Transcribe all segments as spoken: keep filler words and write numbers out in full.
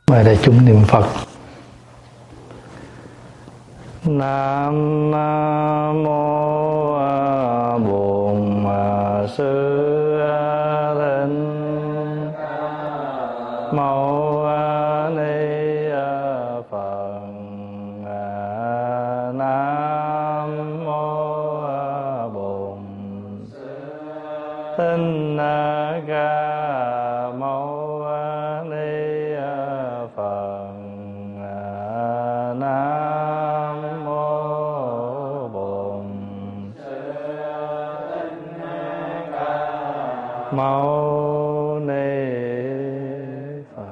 Mời đại chúng niệm Phật. Nam mô Bổn Sư Thích Mâu Ni Phật. Nam mô Bổn Sư Thích Ca Mâu Ni Phật. Nam mô Bổn Sư Thích Ca Mâu Ni Phật.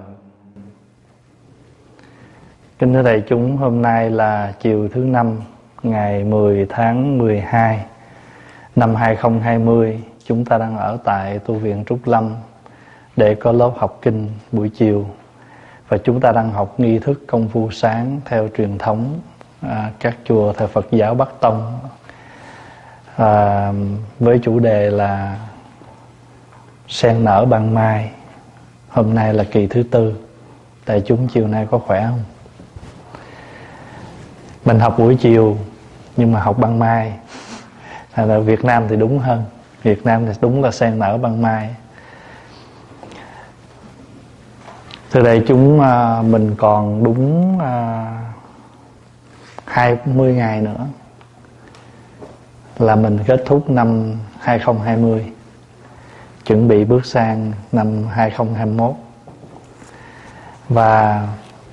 Kính thưa đại chúng, hôm nay là chiều thứ năm, ngày mười tháng mười hai năm hai không hai không. Chúng ta đang ở tại tu viện Trúc Lâm để có lớp học kinh buổi chiều. Và chúng ta đang học nghi thức công phu sáng theo truyền thống à, các chùa theo Phật giáo Bắc Tông, à, với chủ đề là sen nở ban mai. Hôm nay là kỳ thứ tư. Đại chúng chiều nay có khỏe không? Mình học buổi chiều nhưng mà học ban mai. Ở Việt Nam thì đúng hơn. Việt Nam thì đúng là sen nở ban mai. Từ đây chúng mình còn đúng hai mươi ngày nữa là mình kết thúc năm hai không hai không, chuẩn bị bước sang năm hai không hai mốt. Và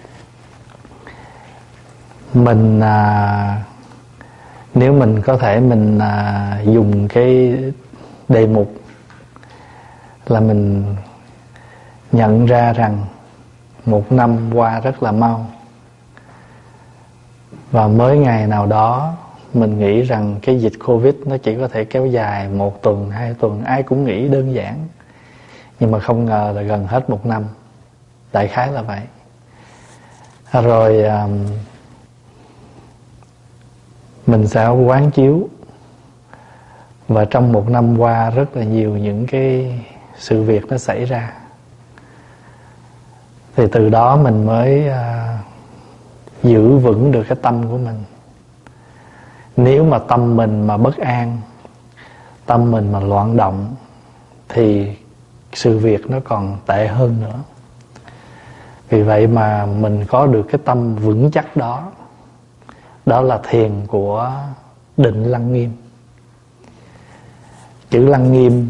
mình à, nếu mình có thể mình à, dùng cái đề mục là mình nhận ra rằng một năm qua rất là mau. Và mới ngày nào đó mình nghĩ rằng cái dịch Covid nó chỉ có thể kéo dài một tuần, hai tuần. Ai cũng nghĩ đơn giản. Nhưng mà không ngờ là gần hết một năm. Đại khái là vậy. Rồi mình sẽ quán chiếu. Và trong một năm qua rất là nhiều những cái sự việc nó xảy ra. Thì từ đó mình mới à, giữ vững được cái tâm của mình. Nếu mà tâm mình mà bất an, tâm mình mà loạn động, thì sự việc nó còn tệ hơn nữa. Vì vậy mà mình có được cái tâm vững chắc đó. Đó là thiền của Định Lăng Nghiêm. Chữ Lăng Nghiêm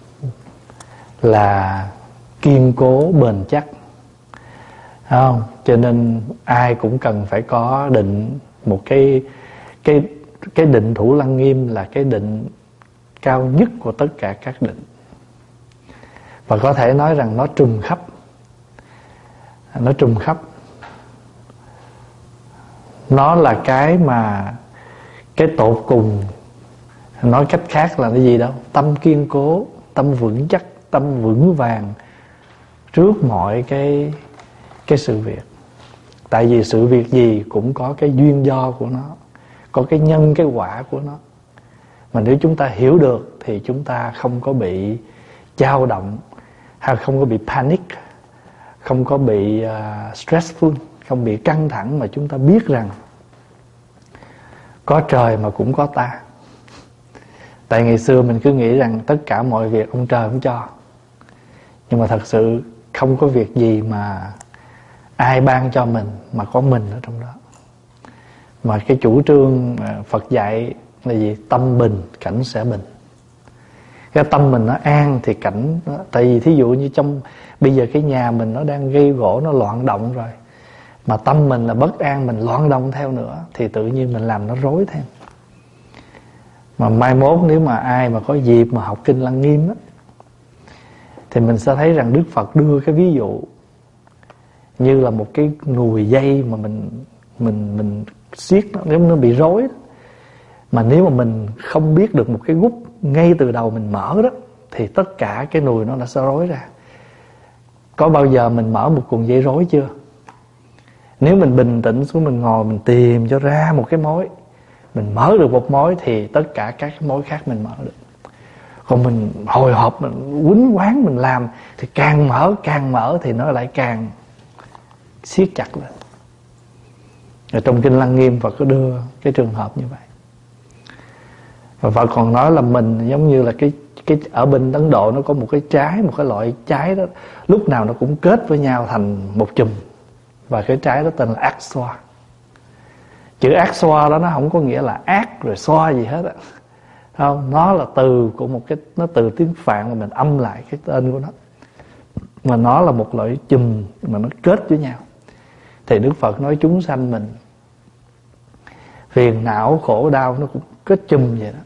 là kiên cố bền chắc, không? Cho nên ai cũng cần phải có định. Một cái cái cái định thủ Lăng Nghiêm là cái định cao nhất của tất cả các định. Và có thể nói rằng nó trùm khắp. Nó trùm khắp. Nó là cái mà cái tột cùng. Nói cách khác là cái gì đâu? Tâm kiên cố, tâm vững chắc, tâm vững vàng trước mọi cái cái sự việc. Tại vì sự việc gì cũng có cái duyên do của nó, có cái nhân cái quả của nó. Mà nếu chúng ta hiểu được thì chúng ta không có bị dao động, hay không có bị panic, không có bị uh, stressful, không bị căng thẳng, mà chúng ta biết rằng có trời mà cũng có ta. Tại ngày xưa mình cứ nghĩ rằng tất cả mọi việc ông trời không cho. Nhưng mà thật sự không có việc gì mà ai ban cho mình mà có mình ở trong đó. Mà cái chủ trương Phật dạy là gì? Tâm bình, cảnh sẽ bình. Cái tâm mình nó an thì cảnh nó, tại vì thí dụ như trong bây giờ cái nhà mình nó đang gây gỗ, nó loạn động rồi, mà tâm mình là bất an, mình loạn động theo nữa, thì tự nhiên mình làm nó rối theo. Mà mai mốt nếu mà ai mà có dịp mà học kinh Lăng Nghiêm á, thì mình sẽ thấy rằng Đức Phật đưa cái ví dụ như là một cái nùi dây mà mình mình mình siết nó, nếu nó bị rối đó. Mà nếu mà mình không biết được một cái gút ngay từ đầu mình mở đó, thì tất cả cái nùi nó đã sẽ rối ra. Có bao giờ mình mở một cuộn dây rối chưa? Nếu mình bình tĩnh xuống, mình ngồi mình tìm cho ra một cái mối, mình mở được một mối thì tất cả các mối khác mình mở được. Còn mình hồi hộp, mình quýnh quán mình làm thì càng mở càng mở thì nó lại càng siết chặt lên. Ở trong Kinh Lăng Nghiêm Phật có đưa cái trường hợp như vậy. Và Phật còn nói là mình giống như là cái cái ở bên Ấn Độ nó có một cái trái, một cái loại trái đó lúc nào nó cũng kết với nhau thành một chùm, và cái trái đó tên là ác xoa. Chữ ác xoa đó nó không có nghĩa là ác rồi xoa gì hết á, không, nó là từ của một cái, nó từ tiếng Phạn mà mình âm lại cái tên của nó, mà nó là một loại chùm mà nó kết với nhau. Thì Đức Phật nói chúng sanh mình phiền não khổ đau nó cũng kết chùm vậy đó.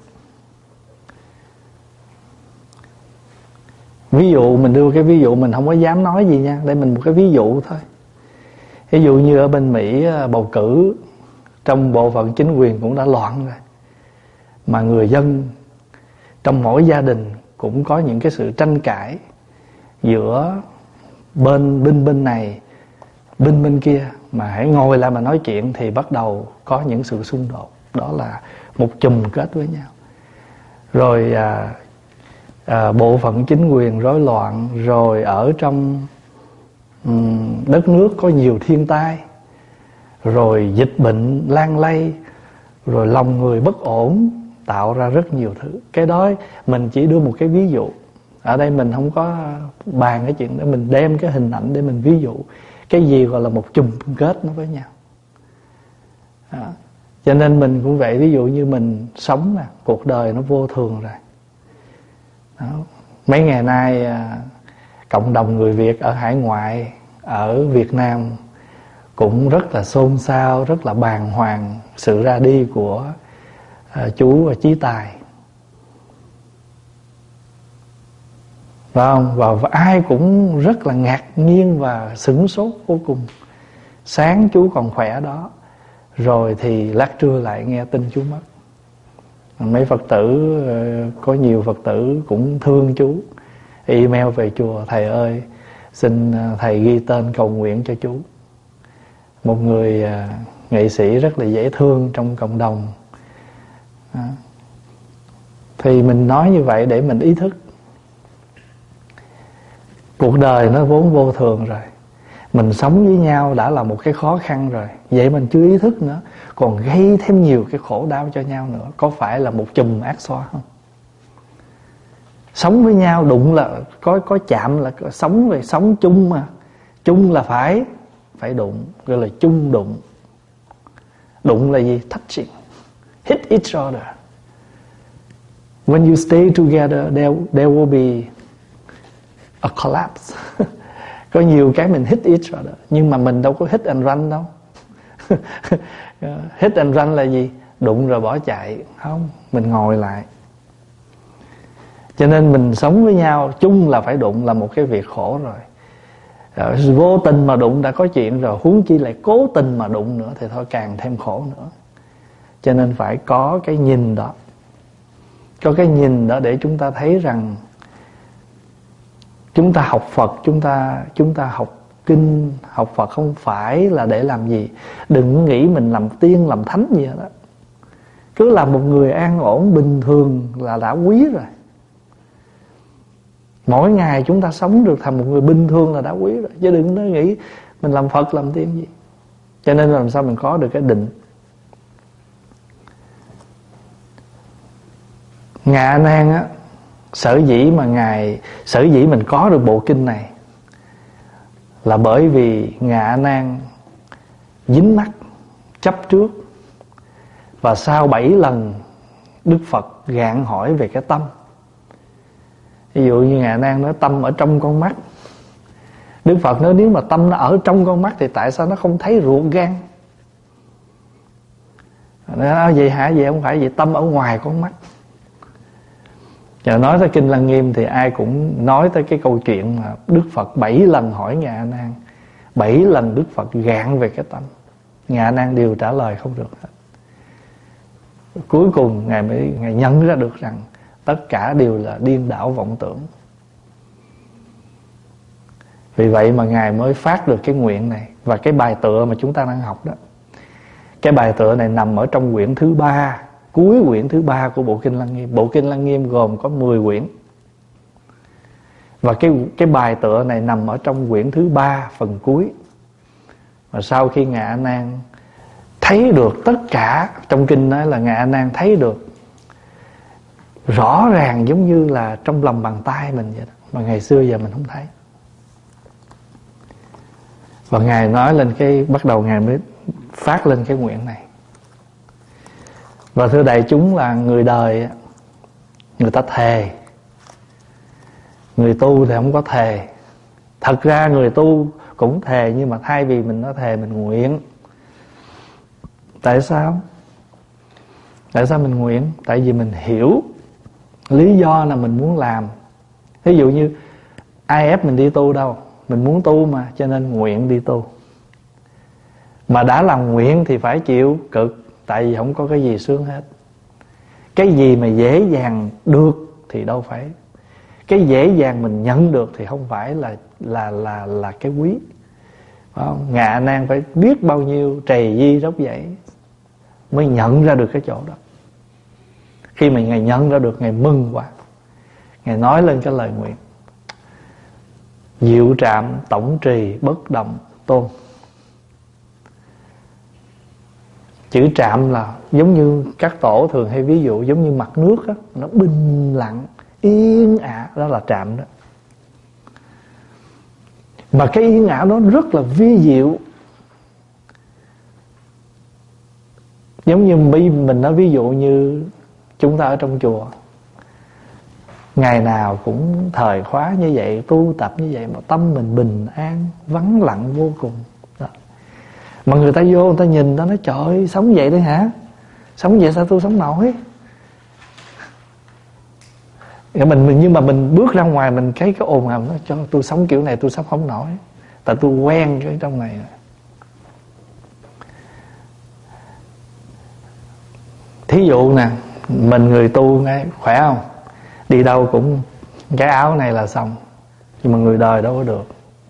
Ví dụ mình đưa cái ví dụ, mình không có dám nói gì nha, đây mình một cái ví dụ thôi. Ví dụ như ở bên Mỹ bầu cử, trong bộ phận chính quyền cũng đã loạn rồi, mà người dân trong mỗi gia đình cũng có những cái sự tranh cãi giữa bên binh bên này binh bên kia, mà hãy ngồi lại mà nói chuyện thì bắt đầu có những sự xung đột. Đó là một chùm kết với nhau. Rồi à, à, bộ phận chính quyền rối loạn, rồi ở trong um, đất nước có nhiều thiên tai, rồi dịch bệnh lan lây, rồi lòng người bất ổn, tạo ra rất nhiều thứ. Cái đó mình chỉ đưa một cái ví dụ. Ở đây mình không có bàn cái chuyện đó, mình đem cái hình ảnh để mình ví dụ cái gì gọi là một chùm kết nó với nhau. Đó. Cho nên mình cũng vậy, ví dụ như mình sống nè, cuộc đời nó vô thường rồi. Đó. Mấy ngày nay cộng đồng người Việt ở hải ngoại, ở Việt Nam cũng rất là xôn xao, rất là bàng hoàng sự ra đi của uh, chú Chí Tài. Phải không? Và, và ai cũng rất là ngạc nhiên và sửng sốt vô cùng. Sáng chú còn khỏe đó, rồi thì lát trưa lại nghe tin chú mất. Mấy Phật tử, có nhiều Phật tử cũng thương chú, email về chùa: thầy ơi, xin thầy ghi tên cầu nguyện cho chú. Một người nghệ sĩ rất là dễ thương trong cộng đồng. Đó. Thì mình nói như vậy để mình ý thức cuộc đời nó vốn vô thường rồi. Mình sống với nhau đã là một cái khó khăn rồi, vậy mình chưa ý thức nữa, còn gây thêm nhiều cái khổ đau cho nhau nữa. Có phải là một chùm ác xoa không? Sống với nhau, đụng là có có chạm là sống, về sống chung mà. Chung là phải phải đụng, gọi là chung đụng. Đụng là gì? Touching, hit each other. When you stay together, there, there will be a collapse. Có nhiều cái mình hit each other, nhưng mà mình đâu có hit and run đâu. Hit and run là gì? Đụng rồi bỏ chạy. Không, mình ngồi lại. Cho nên mình sống với nhau chung là phải đụng, là một cái việc khổ rồi. Rồi vô tình mà đụng đã có chuyện rồi, huống chi lại cố tình mà đụng nữa thì thôi càng thêm khổ nữa. Cho nên phải có cái nhìn đó. Có cái nhìn đó để chúng ta thấy rằng chúng ta học Phật, chúng ta chúng ta học kinh, học Phật không phải là để làm gì. Đừng nghĩ mình làm tiên, làm thánh gì đó. Cứ làm một người an ổn, bình thường là đã quý rồi. Mỗi ngày chúng ta sống được thành một người bình thường là đã quý rồi. Chứ đừng nói nghĩ mình làm Phật, làm tiên gì. Cho nên làm sao mình có được cái định. Ngài A Nan á, sở dĩ mà Ngài, sở dĩ mình có được bộ kinh này là bởi vì Ngài A Nan dính mắc, chấp trước. Và sau bảy lần Đức Phật gạn hỏi về cái tâm. Ví dụ như Ngài A Nan nói tâm ở trong con mắt. Đức Phật nói nếu mà tâm nó ở trong con mắt thì tại sao nó không thấy ruột gan? Nó nói vậy hả? Vậy không phải, vậy tâm ở ngoài con mắt. Giờ nói tới Kinh Lăng Nghiêm thì ai cũng nói tới cái câu chuyện mà Đức Phật bảy lần hỏi Ngài A Nan, bảy lần Đức Phật gạn về cái tâm. Ngài A Nan đều trả lời không được hết. Cuối cùng Ngài mới Ngài nhận ra được rằng tất cả đều là điên đảo vọng tưởng. Vì vậy mà Ngài mới phát được cái nguyện này. Và cái bài tựa mà chúng ta đang học đó, cái bài tựa này nằm ở trong quyển thứ ba, cuối quyển thứ ba của bộ Kinh Lăng Nghiêm. Bộ Kinh Lăng Nghiêm gồm có mười quyển. Và cái, cái bài tựa này nằm ở trong quyển thứ ba phần cuối. Mà sau khi Ngài A Nan thấy được tất cả, trong kinh nói là Ngài A Nan thấy được rõ ràng giống như là trong lòng bàn tay mình vậy đó, mà ngày xưa giờ mình không thấy. Và Ngài nói lên cái, bắt đầu Ngài mới phát lên cái nguyện này. Và thưa đại chúng, là người đời người ta thề, người tu thì không có thề. Thật ra người tu cũng thề, nhưng mà thay vì mình nói thề, mình nguyện. Tại sao? Tại sao mình nguyện? Tại vì mình hiểu lý do là mình muốn làm. Ví dụ như ai ép mình đi tu đâu, mình muốn tu mà, cho nên nguyện đi tu. Mà đã làm nguyện thì phải chịu cực, tại vì không có cái gì sướng hết. Cái gì mà dễ dàng được thì đâu phải, cái dễ dàng mình nhận được thì không phải là là là là cái quý. Phải không? Ngài A Nan phải biết bao nhiêu trầy di róc dãy mới nhận ra được cái chỗ đó. Khi mà Ngài nhận ra được, Ngài mừng quá. Ngài nói lên cái lời nguyện: diệu trạm tổng trì bất động tôn. Chữ trạm là giống như các tổ thường hay ví dụ giống như mặt nước á, nó bình lặng yên ả, đó là trạm đó. Mà cái yên ả đó rất là vi diệu. Giống như mình nói ví dụ như chúng ta ở trong chùa, ngày nào cũng thời khóa như vậy, tu tập như vậy, mà tâm mình bình an, vắng lặng vô cùng đó. Mà người ta vô, người ta nhìn, người ta nói trời ơi, sống vậy đấy hả? Sống vậy sao tôi sống nổi? Mình, nhưng mà mình bước ra ngoài, mình thấy cái ồn ào, cho tôi sống kiểu này tôi sống không nổi, tại tôi quen cái trong này. Thí dụ nè, mình người tu nghe khỏe không? Đi đâu cũng cái áo này là xong. Nhưng mà người đời đâu có được.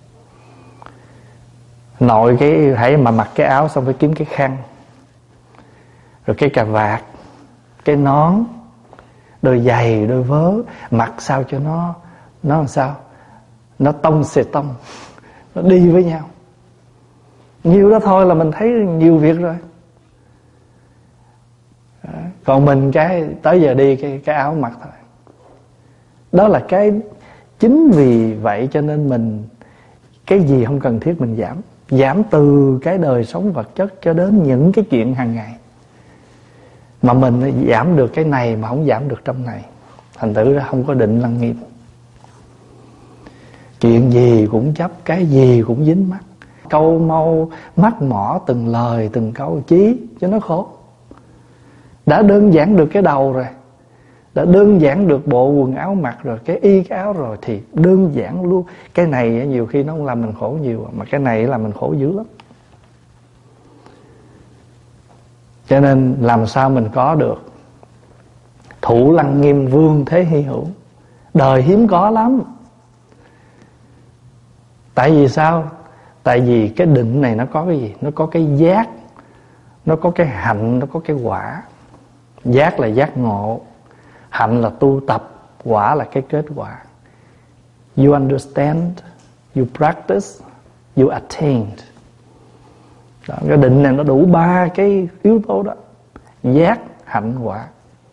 Nội cái hãy mà mặc cái áo xong phải kiếm cái khăn, rồi cái cà vạt, cái nón, đôi giày, đôi vớ, mặc sao cho nó nó làm sao? Nó tông xề tông, nó đi với nhau. Nhiều đó thôi là mình thấy nhiều việc rồi. Còn mình cái tới giờ đi cái, cái áo mặc thôi. Đó là cái, chính vì vậy cho nên mình cái gì không cần thiết mình giảm. Giảm từ cái đời sống vật chất cho đến những cái chuyện hàng ngày. Mà mình giảm được cái này mà không giảm được trong này, thành thử ra không có định lăng nghiêm. Chuyện gì cũng chấp, cái gì cũng dính mắc. Câu mau mắc mỏ từng lời từng câu chí cho nó khổ. Đã đơn giản được cái đầu rồi, đã đơn giản được bộ quần áo mặc rồi, cái y cái áo rồi, thì đơn giản luôn. Cái này nhiều khi nó không làm mình khổ nhiều, mà cái này làm mình khổ dữ lắm. Cho nên làm sao mình có được thủ lăng nghiêm vương thế hy hữu, đời hiếm có lắm. Tại vì sao? Tại vì cái định này nó có cái gì? Nó có cái giác, nó có cái hạnh, nó có cái quả. Giác là giác ngộ, hạnh là tu tập, quả là cái kết quả. You understand, you practice, you attained. Đó, cái định này nó đủ ba cái yếu tố đó: giác, hạnh, quả.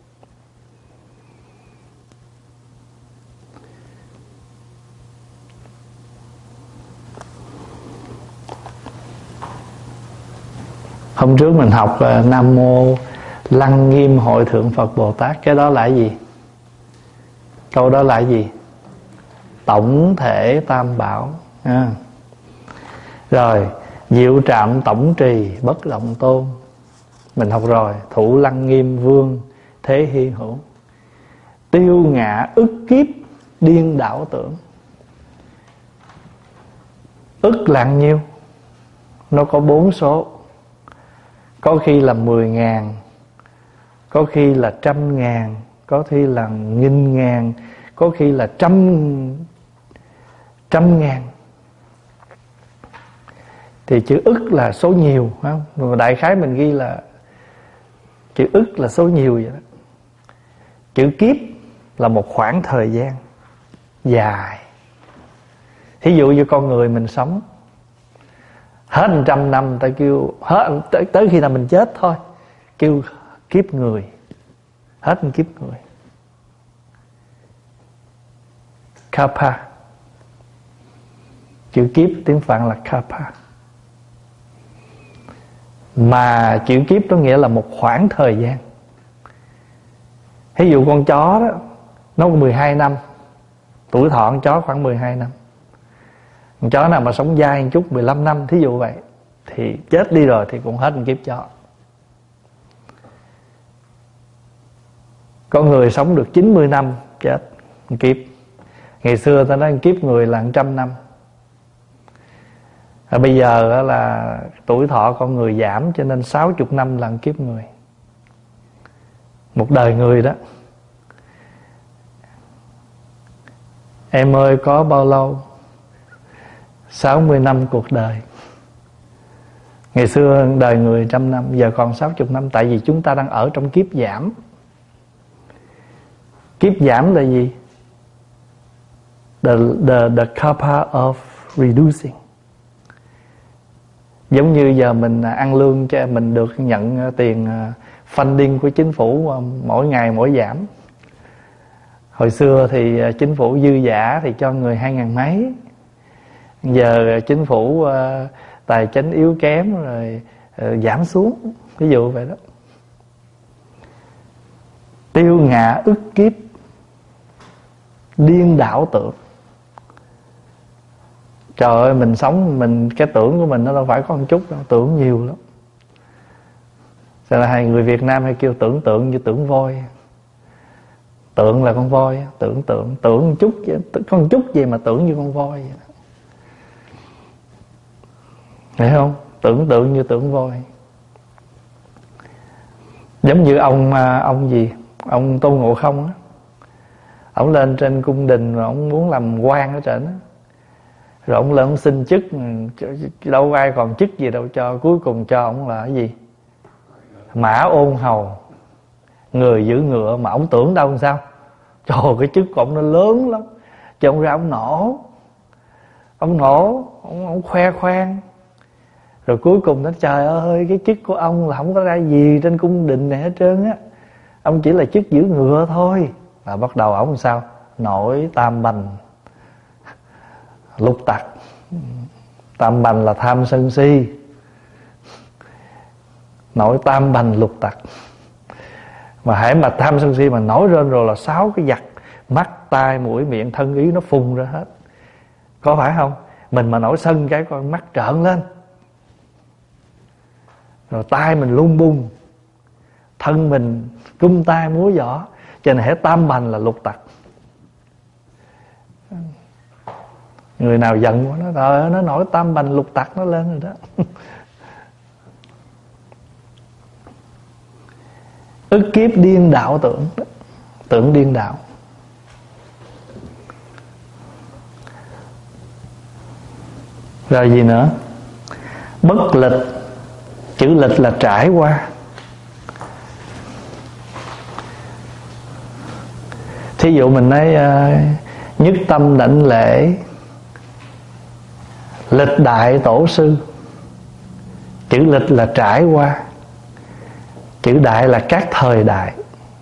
Hôm trước mình học uh, Nam Mô Lăng Nghiêm Hội Thượng Phật Bồ Tát. Cái đó là gì? Câu đó là gì? Tổng thể tam bảo à. Rồi diệu trạm tổng trì bất động tôn, mình học rồi. Thủ lăng nghiêm vương thế hy hữu, tiêu ngã ức kiếp điên đảo tưởng. Ức là nhiêu? Nó có bốn số. Có khi là mười ngàn, có khi là trăm ngàn, có khi là nghìn ngàn, có khi là trăm trăm ngàn. Thì chữ ức là số nhiều, phải không? Mà đại khái mình ghi là chữ ức là số nhiều vậy đó. Chữ kiếp là một khoảng thời gian dài. Thí dụ như con người mình sống Hết một trăm năm ta kêu hết, tới, tới khi nào mình chết thôi, kêu kiếp người. Hết một kiếp người. Kalpa. Chữ kiếp tiếng Phạn là Kalpa. Mà chữ kiếp đó nghĩa là một khoảng thời gian. Ví dụ con chó đó, nó có mười hai năm. Tuổi thọ con chó khoảng mười hai năm. Con chó nào mà sống dai một chút mười lăm năm, thí dụ vậy, thì chết đi rồi thì cũng hết một kiếp chó. Có người sống được chín mươi năm, chết một kiếp. Ngày xưa ta nói kiếp người là một trăm năm. À, bây giờ là tuổi thọ con người giảm, cho nên sáu mươi năm là một kiếp người. Một đời người đó. Em ơi có bao lâu? sáu mươi năm cuộc đời. Ngày xưa đời người trăm năm, giờ còn sáu mươi năm. Tại vì chúng ta đang ở trong kiếp giảm. Kiếp giảm là gì? The, the, the kappa of reducing. Giống như giờ mình ăn lương cho mình được nhận tiền funding của chính phủ mỗi ngày mỗi giảm. Hồi xưa thì chính phủ dư giả thì cho người hai ngàn mấy. Giờ chính phủ uh, tài chính yếu kém rồi uh, giảm xuống. Ví dụ vậy đó. Tiêu ngã ức kiếp, điên đảo tưởng. Trời ơi, mình sống, mình cái tưởng của mình nó đâu phải có một chút đâu, tưởng nhiều lắm. Cho là hai người Việt Nam hay kêu tưởng tượng như tưởng voi. Tượng là con voi, tưởng tượng, tưởng một chút, có một chút gì mà tưởng như con voi vậy. Hiểu không? Tưởng tượng như tưởng voi. Giống như ông ông gì, ông Tôn Ngộ Không á, ông lên trên cung đình rồi ông muốn làm quan ở trên á, rồi ông lên ông xin chức, đâu ai còn chức gì đâu cho, cuối cùng cho ông là cái gì? Mã ôn hầu, người giữ ngựa. Mà ông tưởng đâu làm sao? Trời, cái chức của ông nó lớn lắm, cho ông ra ông nổ, ông nổ, ông, ông khoe khoang. Rồi cuối cùng nó trời ơi, cái chức của ông là không có ra gì trên cung đình này hết trơn á, ông chỉ là chức giữ ngựa thôi. Và bắt đầu ông làm sao? Nổi tam bành lục tặc. Tam bành là tham sân si, nổi tam bành lục tặc. Mà hãy mà tham sân si mà nổi lên rồi là sáu cái giặc, mắt tai mũi miệng thân ý nó phun ra hết. Có phải không? Mình mà nổi sân cái con mắt trợn lên, rồi tai mình lung bung, thân mình cung tai múa giỏ. Cho nên hễ tam bành là lục tặc. Người nào giận quá nó trời ơi, nó nổi tam bành lục tặc nó lên rồi đó. Ức kiếp điên đạo tưởng. Tưởng điên đạo. Rồi gì nữa? Bất lịch. Chữ lịch là trải qua. Thí dụ mình nói uh, nhất tâm đảnh lễ lịch đại tổ sư. Chữ lịch là trải qua. Chữ đại là các thời đại.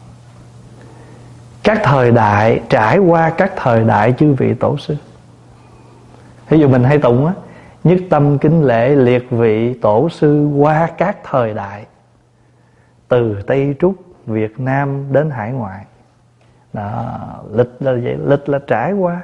Các thời đại, trải qua các thời đại chư vị tổ sư. Ví dụ mình hay tụng á, nhất tâm kính lễ liệt vị tổ sư qua các thời đại, từ Tây Trúc, Việt Nam đến hải ngoại. Đó, lịch là vậy, lịch là trải qua.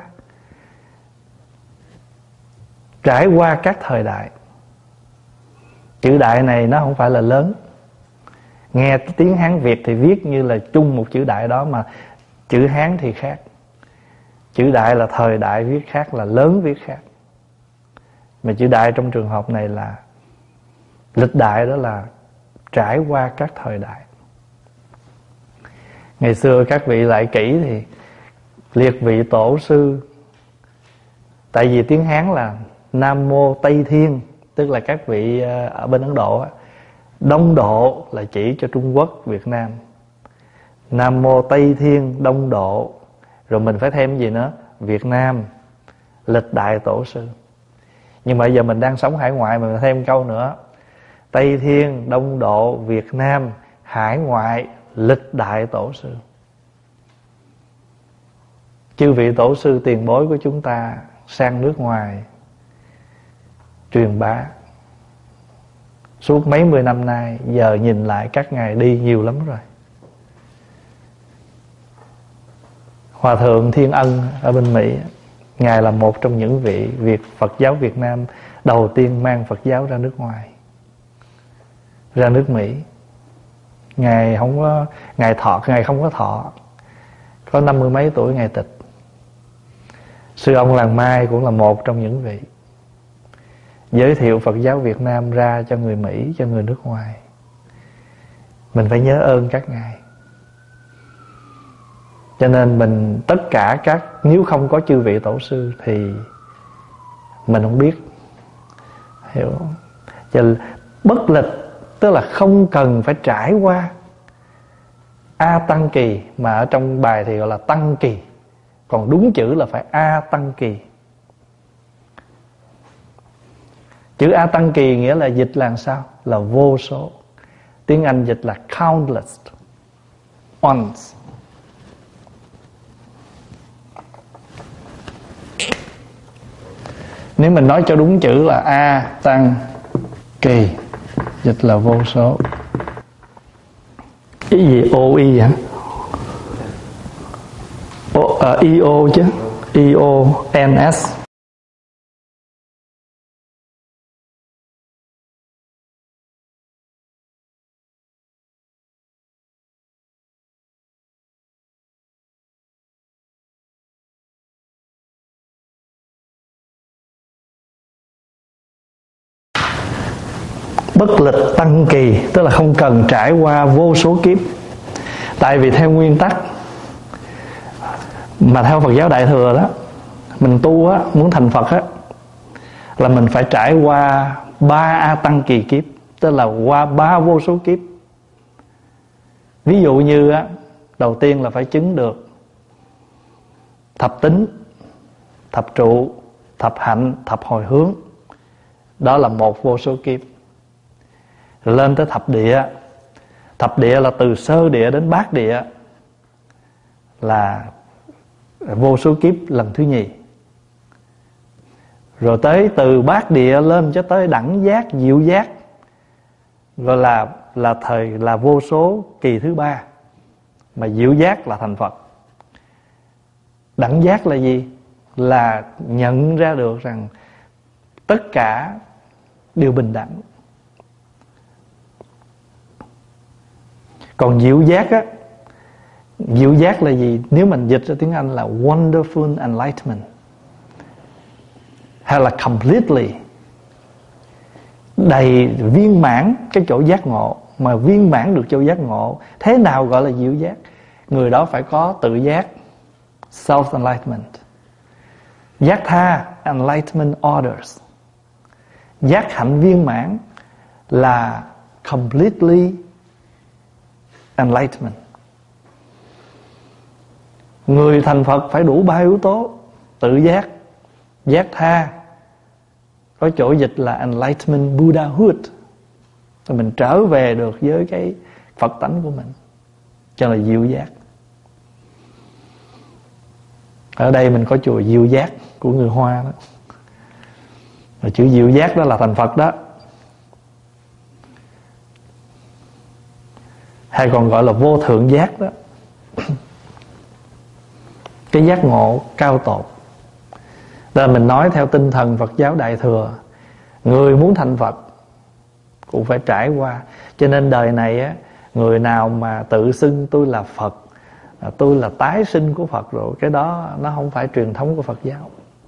Trải qua các thời đại. Chữ đại này nó không phải là lớn. Nghe tiếng Hán Việt thì viết như là chung một chữ đại đó, mà chữ Hán thì khác. Chữ đại là thời đại viết khác, là lớn viết khác. Mà chữ đại trong trường hợp này là lịch đại, đó là trải qua các thời đại. Ngày xưa các vị lại kỹ thì liệt vị tổ sư. Tại vì tiếng Hán là Nam Mô Tây Thiên, tức là các vị ở bên Ấn Độ. Đông Độ là chỉ cho Trung Quốc, Việt Nam. Nam Mô Tây Thiên, Đông Độ. Rồi mình phải thêm gì nữa? Việt Nam, lịch đại tổ sư. Nhưng mà giờ mình đang sống hải ngoại, mình thêm câu nữa: Tây Thiên, Đông Độ, Việt Nam, hải ngoại, lịch đại tổ sư. Chư vị tổ sư tiền bối của chúng ta sang nước ngoài truyền bá suốt mấy mươi năm nay, giờ nhìn lại các ngài đi nhiều lắm rồi. Hòa thượng Thiên Ân ở bên Mỹ, ngài là một trong những vị Việt Phật giáo Việt Nam đầu tiên mang Phật giáo ra nước ngoài, ra nước Mỹ. Ngài không có ngài thọ, ngài không có thọ, có năm mươi mấy tuổi ngài tịch. Sư ông Làng Mai cũng là một trong những vị giới thiệu Phật giáo Việt Nam ra cho người Mỹ, cho người nước ngoài. Mình phải nhớ ơn các ngài. Cho nên mình tất cả các, nếu không có chư vị tổ sư thì mình không biết, hiểu không? Chứ bất lịch tức là không cần phải trải qua A Tăng Kỳ, mà ở trong bài thì gọi là Tăng Kỳ, còn đúng chữ là phải A Tăng Kỳ. Chữ A Tăng Kỳ nghĩa là dịch là sao? Là vô số. Tiếng Anh dịch là countless, once. Nếu mình nói cho đúng chữ là A Tăng Kỳ, dịch là vô số. Cái gì O I hả? O, uh, I O chứ, I O N S. Bất lịch tăng kỳ tức là không cần trải qua vô số kiếp. Tại vì theo nguyên tắc mà theo Phật giáo Đại Thừa đó, mình tu á, muốn thành Phật á, là mình phải trải qua ba A Tăng Kỳ kiếp, tức là qua ba vô số kiếp. Ví dụ như á, đầu tiên là phải chứng được thập tính, thập trụ, thập hạnh, thập hồi hướng. Đó là một vô số kiếp. Rồi lên tới thập địa. Thập địa là từ sơ địa đến bát địa, là vô số kiếp lần thứ nhì. Rồi tới từ bát địa lên cho tới đẳng giác, diệu giác, gọi là là thời là vô số kỳ thứ ba, mà diệu giác là thành Phật. Đẳng giác là gì? Là nhận ra được rằng tất cả đều bình đẳng. Còn diệu giác á, diệu giác là gì? Nếu mình dịch ra tiếng Anh là wonderful enlightenment, hay là completely, đầy viên mãn cái chỗ giác ngộ. Mà viên mãn được chỗ giác ngộ, thế nào gọi là diệu giác? Người đó phải có tự giác, self enlightenment. Giác tha, enlightenment orders. Giác hạnh viên mãn là completely enlightenment. Người thành Phật phải đủ ba yếu tố: tự giác, giác tha, có chỗ dịch là enlightenment Buddhahood, rồi mình trở về được với cái Phật tánh của mình, cho là diệu giác. Ở đây mình có chùa Diệu Giác của người Hoa đó, rồi chữ diệu giác đó là thành Phật đó. Hay còn gọi là vô thượng giác đó, cái giác ngộ cao tột. Đó là mình nói theo tinh thần Phật giáo Đại Thừa, người muốn thành Phật cũng phải trải qua. Cho nên đời này á, người nào mà tự xưng tôi là Phật, tôi là tái sinh của Phật, rồi cái đó nó không phải truyền thống của Phật giáo.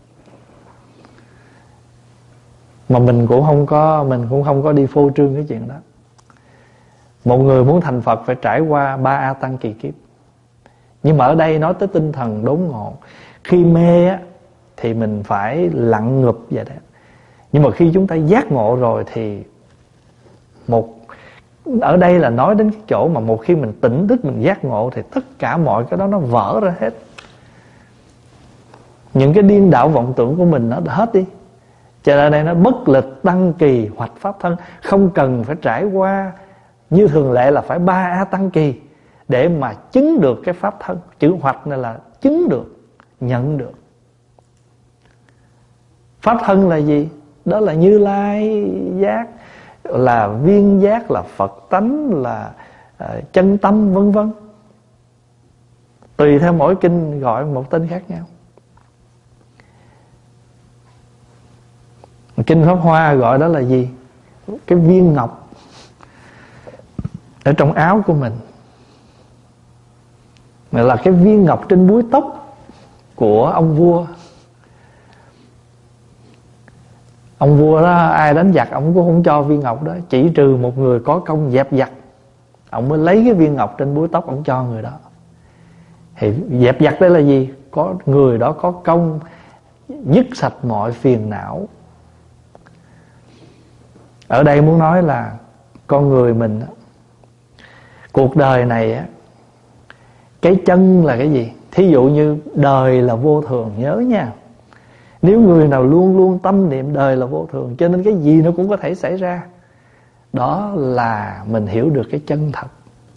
Mà mình cũng không có mình cũng không có đi phô trương cái chuyện đó. Một người muốn thành Phật phải trải qua ba A Tăng kỳ kiếp. Nhưng mà ở đây nói tới tinh thần đốn ngộ. Khi mê á, thì mình phải lặn ngụp vậy đó. Nhưng mà khi chúng ta giác ngộ rồi thì một ở đây là nói đến cái chỗ mà một khi mình tỉnh thức, mình giác ngộ thì tất cả mọi cái đó nó vỡ ra hết. Những cái điên đạo vọng tưởng của mình nó hết đi. Cho nên đây nó bất lịch tăng kỳ hoạch pháp thân. Không cần phải trải qua như thường lệ là phải ba A tăng kỳ để mà chứng được cái pháp thân. Chữ hoạch này là chứng được, nhận được. Pháp thân là gì? Đó là Như Lai giác, là viên giác, là Phật tánh, là uh, chân tâm, vân vân. Tùy theo mỗi kinh gọi một tên khác nhau. Kinh Pháp Hoa gọi đó là gì? Cái viên ngọc ở trong áo của mình, là cái viên ngọc trên búi tóc của ông vua. Ông vua đó, ai đánh giặc ông cũng không cho viên ngọc đó, chỉ trừ một người có công dẹp giặc, ông mới lấy cái viên ngọc trên búi tóc ông cho người đó. Thì dẹp giặc đấy là gì? Có người đó có công dứt sạch mọi phiền não. Ở đây muốn nói là con người mình, cuộc đời này, cái chân là cái gì? Thí dụ như đời là vô thường, nhớ nha. Nếu người nào luôn luôn tâm niệm đời là vô thường, cho nên cái gì nó cũng có thể xảy ra. Đó là mình hiểu được cái chân thật.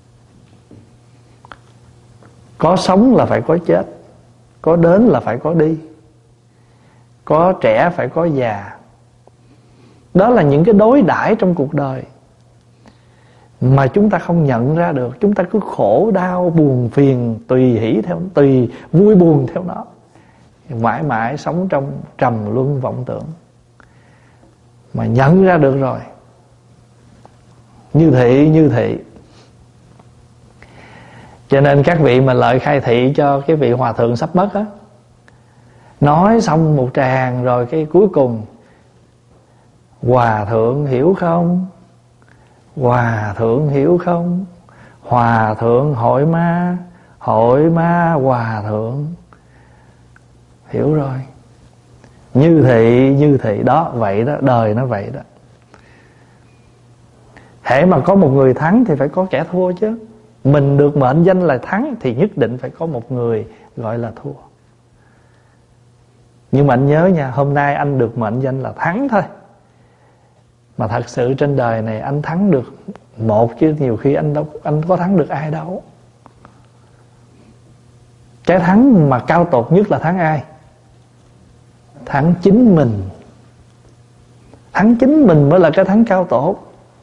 Có sống là phải có chết, có đến là phải có đi, có trẻ phải có già. Đó là những cái đối đãi trong cuộc đời mà chúng ta không nhận ra được. Chúng ta cứ khổ đau buồn phiền, tùy hỷ theo, tùy vui buồn theo nó, mãi mãi sống trong trầm luân vọng tưởng. Mà nhận ra được rồi, như thị như thị. Cho nên các vị mà lợi khai thị cho cái vị hòa thượng sắp mất á, nói xong một tràng rồi cái cuối cùng: Hòa thượng hiểu không? Hòa thượng hiểu không? Hòa thượng hội ma, hội ma hòa thượng. Hiểu rồi. Như thị như thị. Đó, vậy đó, đời nó vậy đó. Hễ mà có một người thắng thì phải có kẻ thua chứ. Mình được mệnh danh là thắng thì nhất định phải có một người gọi là thua. Nhưng mà anh nhớ nha, hôm nay anh được mệnh danh là thắng thôi, mà thật sự trên đời này anh thắng được một, chứ nhiều khi anh đâu anh có thắng được ai đâu. Cái thắng mà cao tột nhất là thắng ai? Thắng chính mình. Thắng chính mình mới là cái thắng cao tột.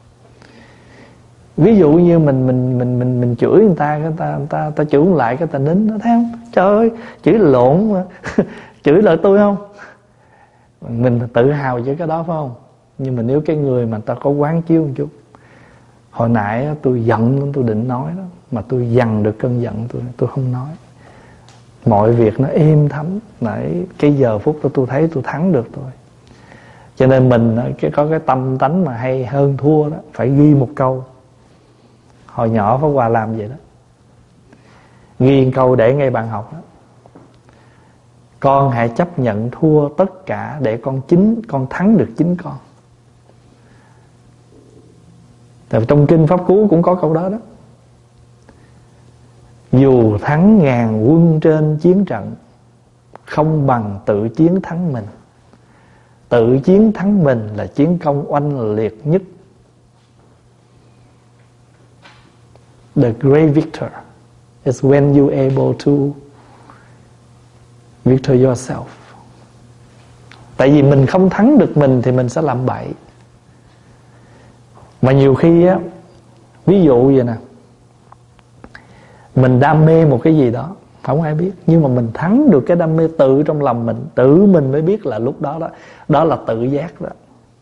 Ví dụ như mình mình mình mình mình chửi người ta, người ta người ta, người ta chửi lại, cái ta nín, nó thấy không? Trời ơi, chửi lộn mà. Chửi lại tôi không? Mình tự hào với cái đó phải không? Nhưng mà nếu cái người mà ta có quán chiếu một chút, hồi nãy tôi giận, tôi định nói đó, mà tôi dằn được cơn giận, tôi tôi không nói. Mọi việc nó êm thấm. Nãy cái giờ phút đó tôi thấy tôi thắng được tôi. Cho nên mình cái có cái tâm tánh mà hay hơn thua đó, phải ghi một câu. Hồi nhỏ Pháp Hòa làm vậy đó, ghi một câu để ngay bàn học đó: Con hãy chấp nhận thua tất cả để con chính con thắng được chính con. Tại trong kinh Pháp Cú cũng có câu đó đó: Dù thắng ngàn quân trên chiến trận, không bằng tự chiến thắng mình. Tự chiến thắng mình là chiến công oanh liệt nhất. The great victor is when you able to victor yourself. Tại vì mình không thắng được mình thì mình sẽ làm bậy. Mà nhiều khi á, ví dụ vậy nè, mình đam mê một cái gì đó, không ai biết, nhưng mà mình thắng được cái đam mê tự trong lòng mình, tự mình mới biết là lúc đó đó, đó là tự giác đó.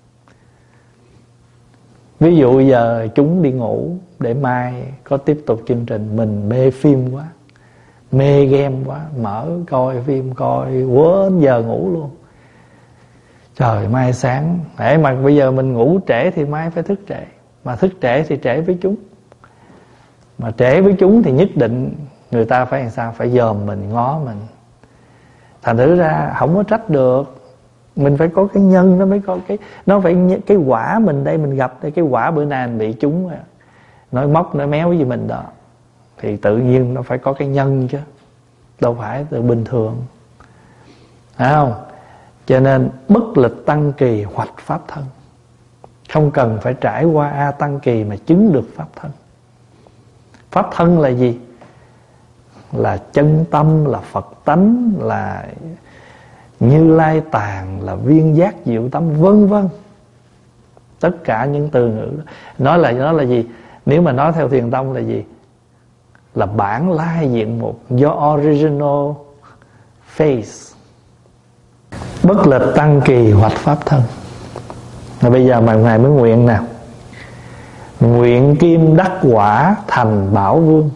Ví dụ giờ chúng đi ngủ để mai có tiếp tục chương trình, mình mê phim quá, mê game quá, mở coi phim coi quên giờ ngủ luôn. Trời, mai sáng để mà bây giờ mình ngủ trễ thì mai phải thức trễ, mà thức trễ thì trễ với chúng, mà trễ với chúng thì nhất định người ta phải làm sao, phải dòm mình, ngó mình. Thành thử ra không có trách được, mình phải có cái nhân, nó mới có cái, nó phải cái quả mình đây mình gặp đây, cái quả bữa nay mình bị chúng nói móc nói méo gì mình đó, thì tự nhiên nó phải có cái nhân chứ, đâu phải từ bình thường, phải không? Cho nên bất lịch tăng kỳ hoạch pháp thân. Không cần phải trải qua A tăng kỳ mà chứng được pháp thân. Pháp thân là gì? Là chân tâm, là Phật tánh, là Như Lai tạng, là viên giác diệu tâm, vân vân. Tất cả những từ ngữ đó. Nói là nó là gì? Nếu mà nói theo Thiền tông là gì? Là bản lai diện mục, do original face. Bất lịch tăng kỳ hoạch pháp thân. Rồi bây giờ mà Ngài mới nguyện nào. Nguyện kim đắc quả thành Bảo Vương.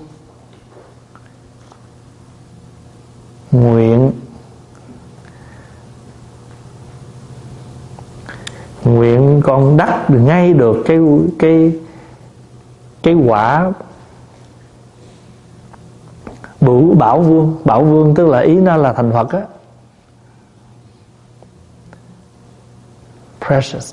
Nguyện Nguyện con đắc ngay được cái cái cái quả bửu Bảo Vương. Bảo Vương tức là ý nó là thành Phật á. Precious.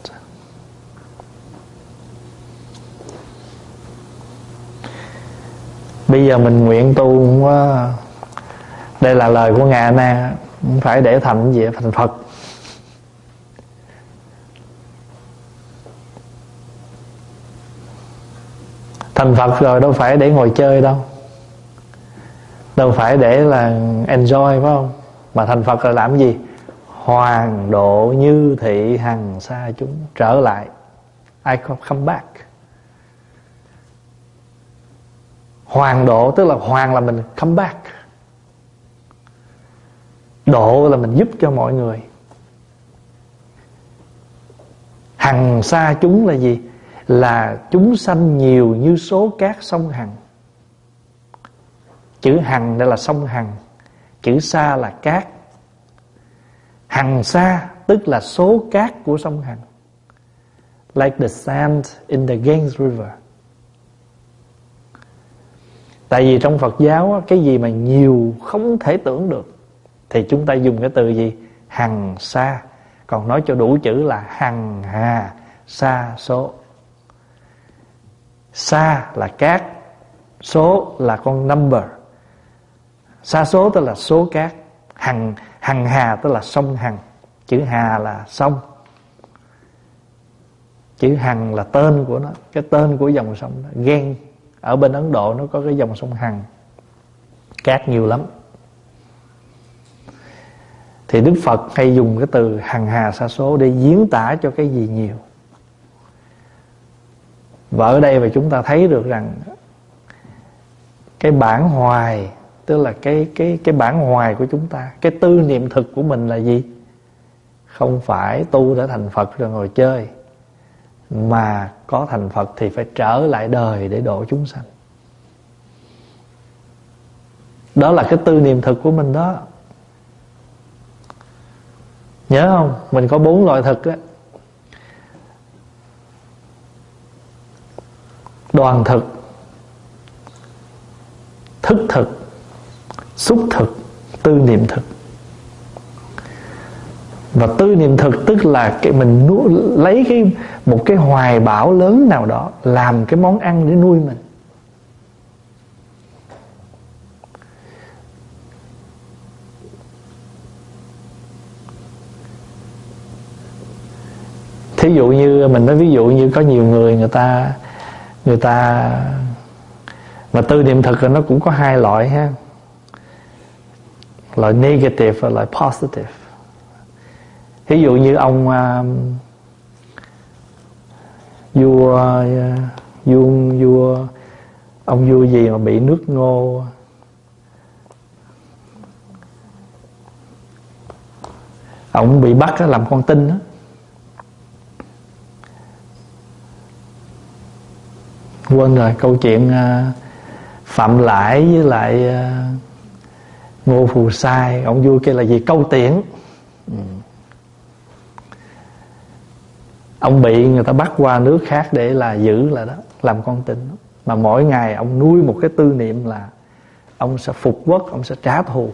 Bây giờ mình nguyện tu không có. Đây là lời của Ngài A Nan, không phải để thành gì thành Phật. Thành Phật rồi đâu phải để ngồi chơi đâu, đâu phải để là enjoy, phải không? Mà thành Phật là làm gì? Hoàng độ như thị hằng sa chúng. Trở lại, I come back. Hoàng độ tức là hoàng là mình come back, độ là mình giúp cho mọi người. Hằng sa chúng là gì? Là chúng sanh nhiều như số cát sông Hằng. Chữ Hằng đây là sông Hằng, chữ sa là cát. Hằng sa tức là số cát của sông Hằng, like the sand in the Ganges River. Tại vì trong Phật giáo cái gì mà nhiều không thể tưởng được thì chúng ta dùng cái từ gì? Hằng sa. Còn nói cho đủ chữ là hằng hà sa số. Sa là cát, số là con number. Sa số tức là số cát. Hằng hằng hà tức là sông Hằng. Chữ hà là sông, chữ Hằng là tên của nó, cái tên của dòng sông đó. Ganges ở bên Ấn Độ nó có cái dòng sông Hằng, cát nhiều lắm. Thì Đức Phật hay dùng cái từ hằng hà sa số để diễn tả cho cái gì nhiều. Và ở đây mà chúng ta thấy được rằng cái bản hoài, tức là cái cái cái bản hoài của chúng ta, cái tư niệm thực của mình là gì? Không phải tu để thành Phật rồi ngồi chơi, mà có thành Phật thì phải trở lại đời để độ chúng sanh. Đó là cái tư niệm thực của mình đó. Nhớ không? Mình có bốn loại thực á. Đoàn thực, thức thực, xúc thực, tư niệm thực. Và tư niệm thực tức là cái mình nuôi, lấy cái một cái hoài bão lớn nào đó làm cái món ăn để nuôi mình. Thí dụ như mình nói ví dụ như có nhiều người người ta người ta mà tư niệm thực là nó cũng có hai loại ha, loại negative và loại positive. Ví dụ như ông uh, vua uh, vua vua ông vua gì mà bị nước Ngô, ông bị bắt làm con tin đó. Quên rồi câu chuyện uh, Phạm Lãi với lại uh, Ngô Phù Sai. Ông vua kia là gì? Câu tiễn. ừ. Ông bị người ta bắt qua nước khác để là giữ là đó, làm con tin đó. Mà mỗi ngày ông nuôi một cái tư niệm là ông sẽ phục quốc, ông sẽ trả thù.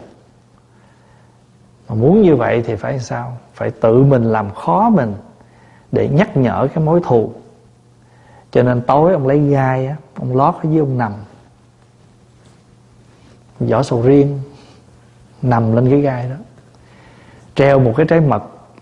Mà muốn như vậy thì phải sao? Phải tự mình làm khó mình để nhắc nhở cái mối thù. Cho nên tối ông lấy gai á, ông lót ở dưới ông nằm, vỏ sầu riêng, nằm lên cái gai đó, treo một cái trái mật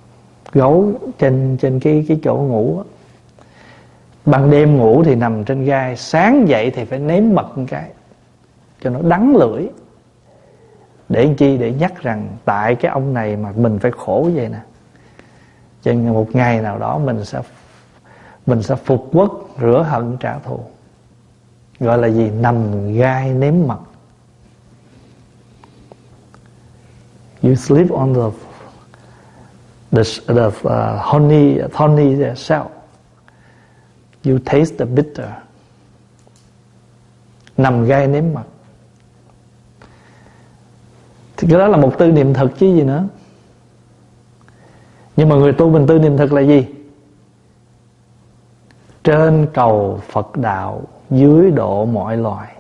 gấu trên trên cái cái chỗ ngủ đó. Ban đêm ngủ thì nằm trên gai, sáng dậy thì phải nếm mật một cái cho nó đắng lưỡi. Để làm chi? Để nhắc rằng tại cái ông này mà mình phải khổ vậy nè. Cho nên một ngày nào đó mình sẽ Mình sẽ phục quốc, rửa hận trả thù. Gọi là gì? Nằm gai nếm mật. You sleep on the The, the uh, honey, honey shell. You taste the bitter. Nằm gai nếm mật. Thì cái đó là một tư niệm thực chứ gì nữa. Nhưng mà người tu mình tư niệm thực là gì? Trên cầu Phật đạo, dưới độ mọi loài.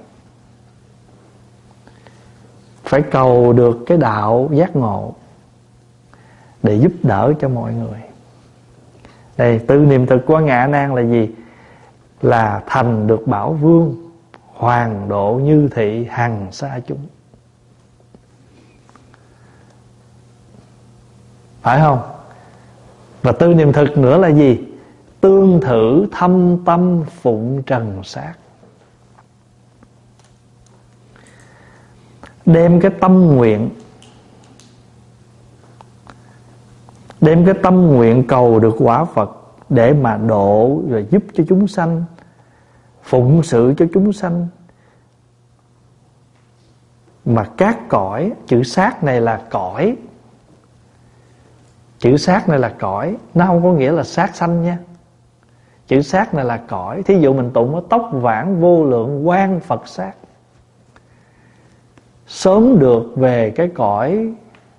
Phải cầu được cái đạo giác ngộ để giúp đỡ cho mọi người. Đây, tư niệm thực của Ngạ Nan là gì? Là thành được bảo vương, hoàng độ như thị hằng sa chúng. Phải không? Và tư niệm thực nữa là gì? Tương thử thâm tâm phụng trần sát. Đem cái tâm nguyện Đem cái tâm nguyện cầu được quả Phật để mà độ và giúp cho chúng sanh, phụng sự cho chúng sanh. Mà các cõi, chữ sát này là cõi. Chữ sát này là cõi, nó không có nghĩa là sát sanh nha. Chữ sát này là cõi. Thí dụ mình tụng tóc vãng vô lượng quang Phật sát, sớm được về cái cõi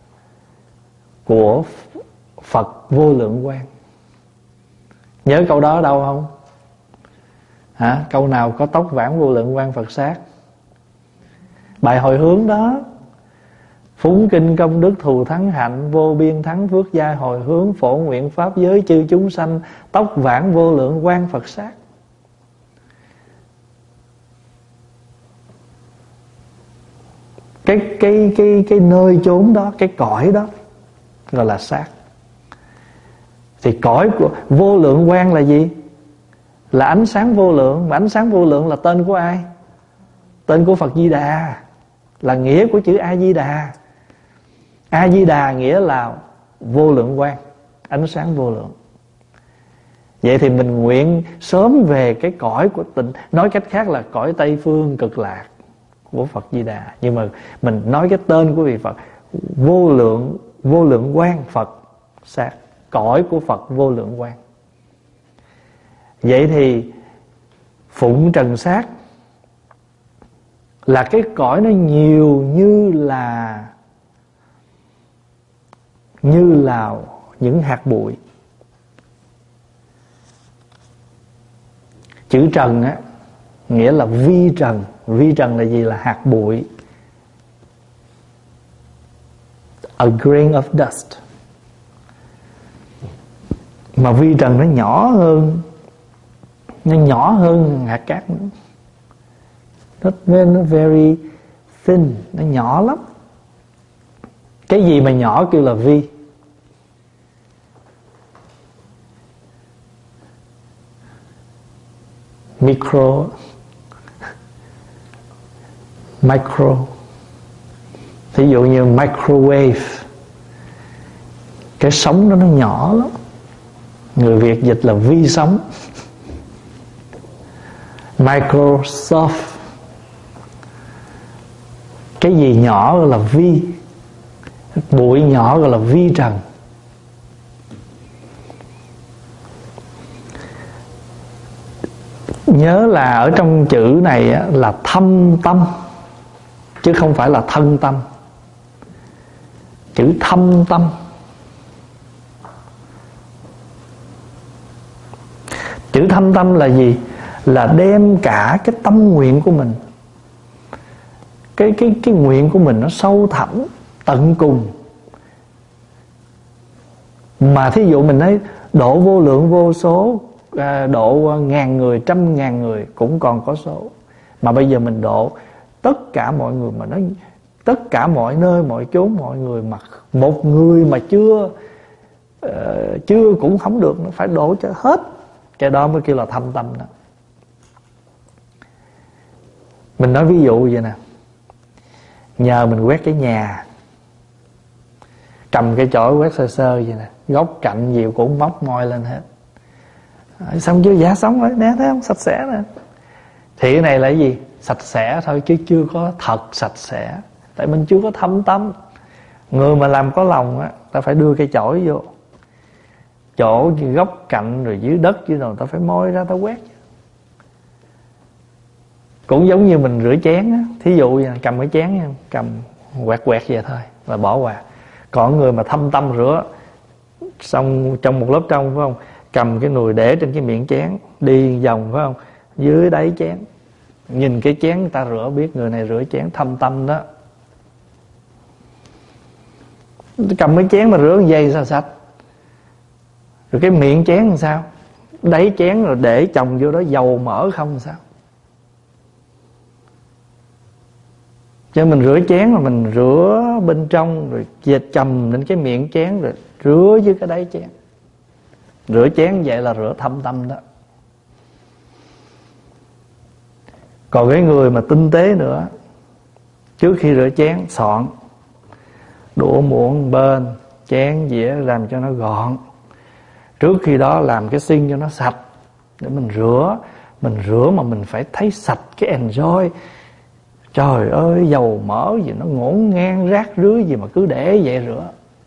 của Phật vô lượng quang. Nhớ câu đó ở đâu không? Hả? Câu nào có tóc vãng vô lượng quang Phật sát? Bài hồi hướng đó. Phúng kinh công đức thù thắng hạnh, vô biên thắng phước giai hồi hướng, phổ nguyện pháp giới chư chúng sanh, tóc vãng vô lượng quang Phật sát. Cái cái cái cái nơi chốn đó, cái cõi đó gọi là sát. Thì cõi của vô lượng quang là gì? Là ánh sáng vô lượng. Mà ánh sáng vô lượng là tên của ai? Tên của Phật Di Đà, là nghĩa của chữ A Di Đà. A Di Đà nghĩa là vô lượng quang, ánh sáng vô lượng. Vậy thì mình nguyện sớm về cái cõi của tịnh, nói cách khác là cõi Tây Phương cực lạc của Phật Di Đà. Nhưng mà mình nói cái tên của vị Phật, vô lượng vô lượng quang Phật sát, cõi của Phật vô lượng quang. Vậy thì phụng trần sát là cái cõi nó nhiều như là Như là những hạt bụi. Chữ trần á nghĩa là vi trần. Vi trần là gì? Là hạt bụi. A grain of dust. Mà vi trần nó nhỏ hơn, nó nhỏ hơn hạt cát nữa. Nó very thin, nó nhỏ lắm. Cái gì mà nhỏ kêu là vi. Micro, micro. Thí dụ như microwave, cái sóng đó nó nhỏ lắm. Người Việt dịch là vi sóng. Microsoft, cái gì nhỏ gọi là vi. Bụi nhỏ gọi là vi trần. Nhớ là ở trong chữ này là thâm tâm, chứ không phải là thân tâm. Chữ thâm tâm. Chữ thâm tâm là gì? Là đem cả cái tâm nguyện của mình, Cái, cái, cái nguyện của mình nó sâu thẳm tận cùng. Mà thí dụ mình nói độ vô lượng vô số, độ ngàn người, trăm ngàn người cũng còn có số. Mà bây giờ mình độ tất cả mọi người, mà nói tất cả mọi nơi, mọi chốn, mọi người, mà một người mà chưa uh, chưa cũng không được, nó phải đổ cho hết. Cái đó mới kêu là thâm tâm đó. Mình nói ví dụ vậy nè, nhờ mình quét cái nhà, cầm cái chổi quét sơ sơ vậy nè, góc cạnh gì cũng móc môi lên hết. Xong chưa? Dạ xong rồi, nè thấy không, sạch sẽ nè. Thì cái này là cái gì? Sạch sẽ thôi chứ chưa có thật sạch sẽ. Tại mình chưa có thâm tâm. Người mà làm có lòng á, ta phải đưa cái chổi vô chỗ góc cạnh rồi dưới đất dưới đâu, ta phải moi ra ta quét. Cũng giống như mình rửa chén á, thí dụ như cầm cái chén nha, cầm quẹt quẹt vậy thôi và bỏ qua. Còn người mà thâm tâm rửa xong trong một lớp trong, phải không, cầm cái nồi để trên cái miệng chén, đi vòng, phải không, dưới đáy chén, nhìn cái chén người ta rửa biết người này rửa chén thâm tâm đó. Cầm cái chén mà rửa một giây sao sạch. Rồi cái miệng chén làm sao, đáy chén rồi để chồng vô đó dầu mỡ không làm sao. Cho mình rửa chén mà mình rửa bên trong rồi dệt chầm lên cái miệng chén rồi rửa dưới cái đáy chén. Rửa chén vậy là rửa thâm tâm đó. Còn cái người mà tinh tế nữa, trước khi rửa chén soạn đũa muỗng bên, chén dĩa làm cho nó gọn. Trước khi đó làm cái xinh cho nó sạch để mình rửa. Mình rửa mà mình phải thấy sạch, cái enjoy. Trời ơi, dầu mỡ gì nó ngổn ngang rác rưới gì mà cứ để vậy rửa.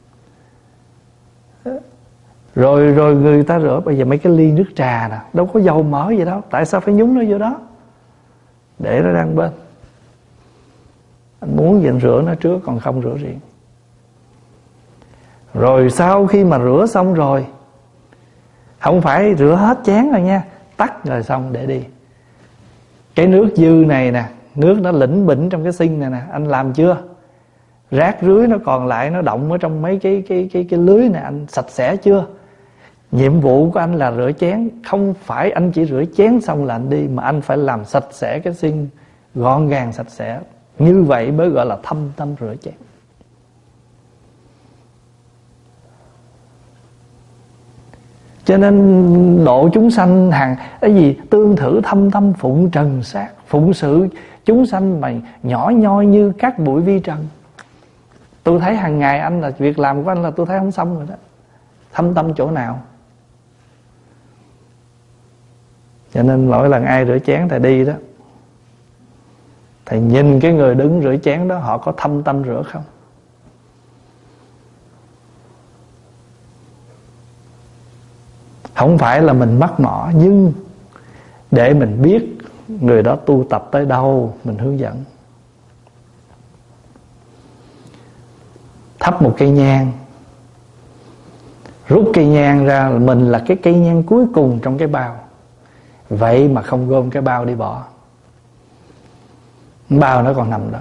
Rồi rồi người ta rửa bây giờ mấy cái ly nước trà nè, đâu có dầu mỡ gì đâu, tại sao phải nhúng nó vô đó? Để nó đang bên. Anh muốn gì anh rửa nó trước, còn không rửa riêng. Rồi sau khi mà rửa xong rồi, không phải rửa hết chén rồi nha, tắt rồi xong để đi. Cái nước dư này nè, nước nó lỉnh bỉnh trong cái sink này nè, anh làm chưa? Rác rưới nó còn lại, nó động ở trong mấy cái cái cái cái lưới này, anh sạch sẽ chưa? Nhiệm vụ của anh là rửa chén. Không phải anh chỉ rửa chén xong là anh đi, mà anh phải làm sạch sẽ cái sink, gọn gàng sạch sẽ. Như vậy mới gọi là thâm tâm rửa chén. Cho nên độ chúng sanh hàng cái gì tương thử thâm tâm phụng trần sát, phụng sự chúng sanh mà nhỏ nhoi như các bụi vi trần. Tôi thấy hàng ngày anh là việc làm của anh là tôi thấy không xong rồi đó. Thâm tâm chỗ nào? Cho nên mỗi lần ai rửa chén thầy đi đó, thầy nhìn cái người đứng rửa chén đó, họ có thâm tâm rửa không? Không phải là mình mắc mỏ, nhưng để mình biết người đó tu tập tới đâu, mình hướng dẫn. Thắp một cây nhang, rút cây nhang ra, mình là cái cây nhang cuối cùng trong cái bao. Vậy mà không gom cái bao đi bỏ, bao nó còn nằm đó.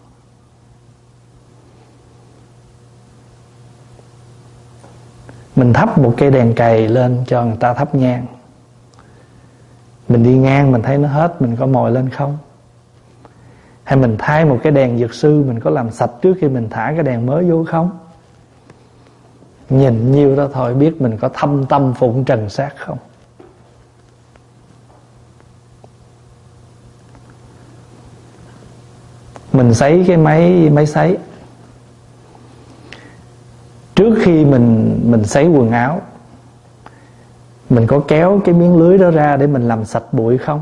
Mình thắp một cây đèn cầy lên cho người ta thắp nhang, mình đi ngang mình thấy nó hết, mình có mồi lên không? Hay mình thay một cái đèn dược sư, mình có làm sạch trước khi mình thả cái đèn mới vô không? Nhìn nhiêu đó thôi biết mình có thâm tâm phụng trần sát không? Mình sấy cái máy máy sấy, trước khi mình mình sấy quần áo, mình có kéo cái miếng lưới đó ra để mình làm sạch bụi không?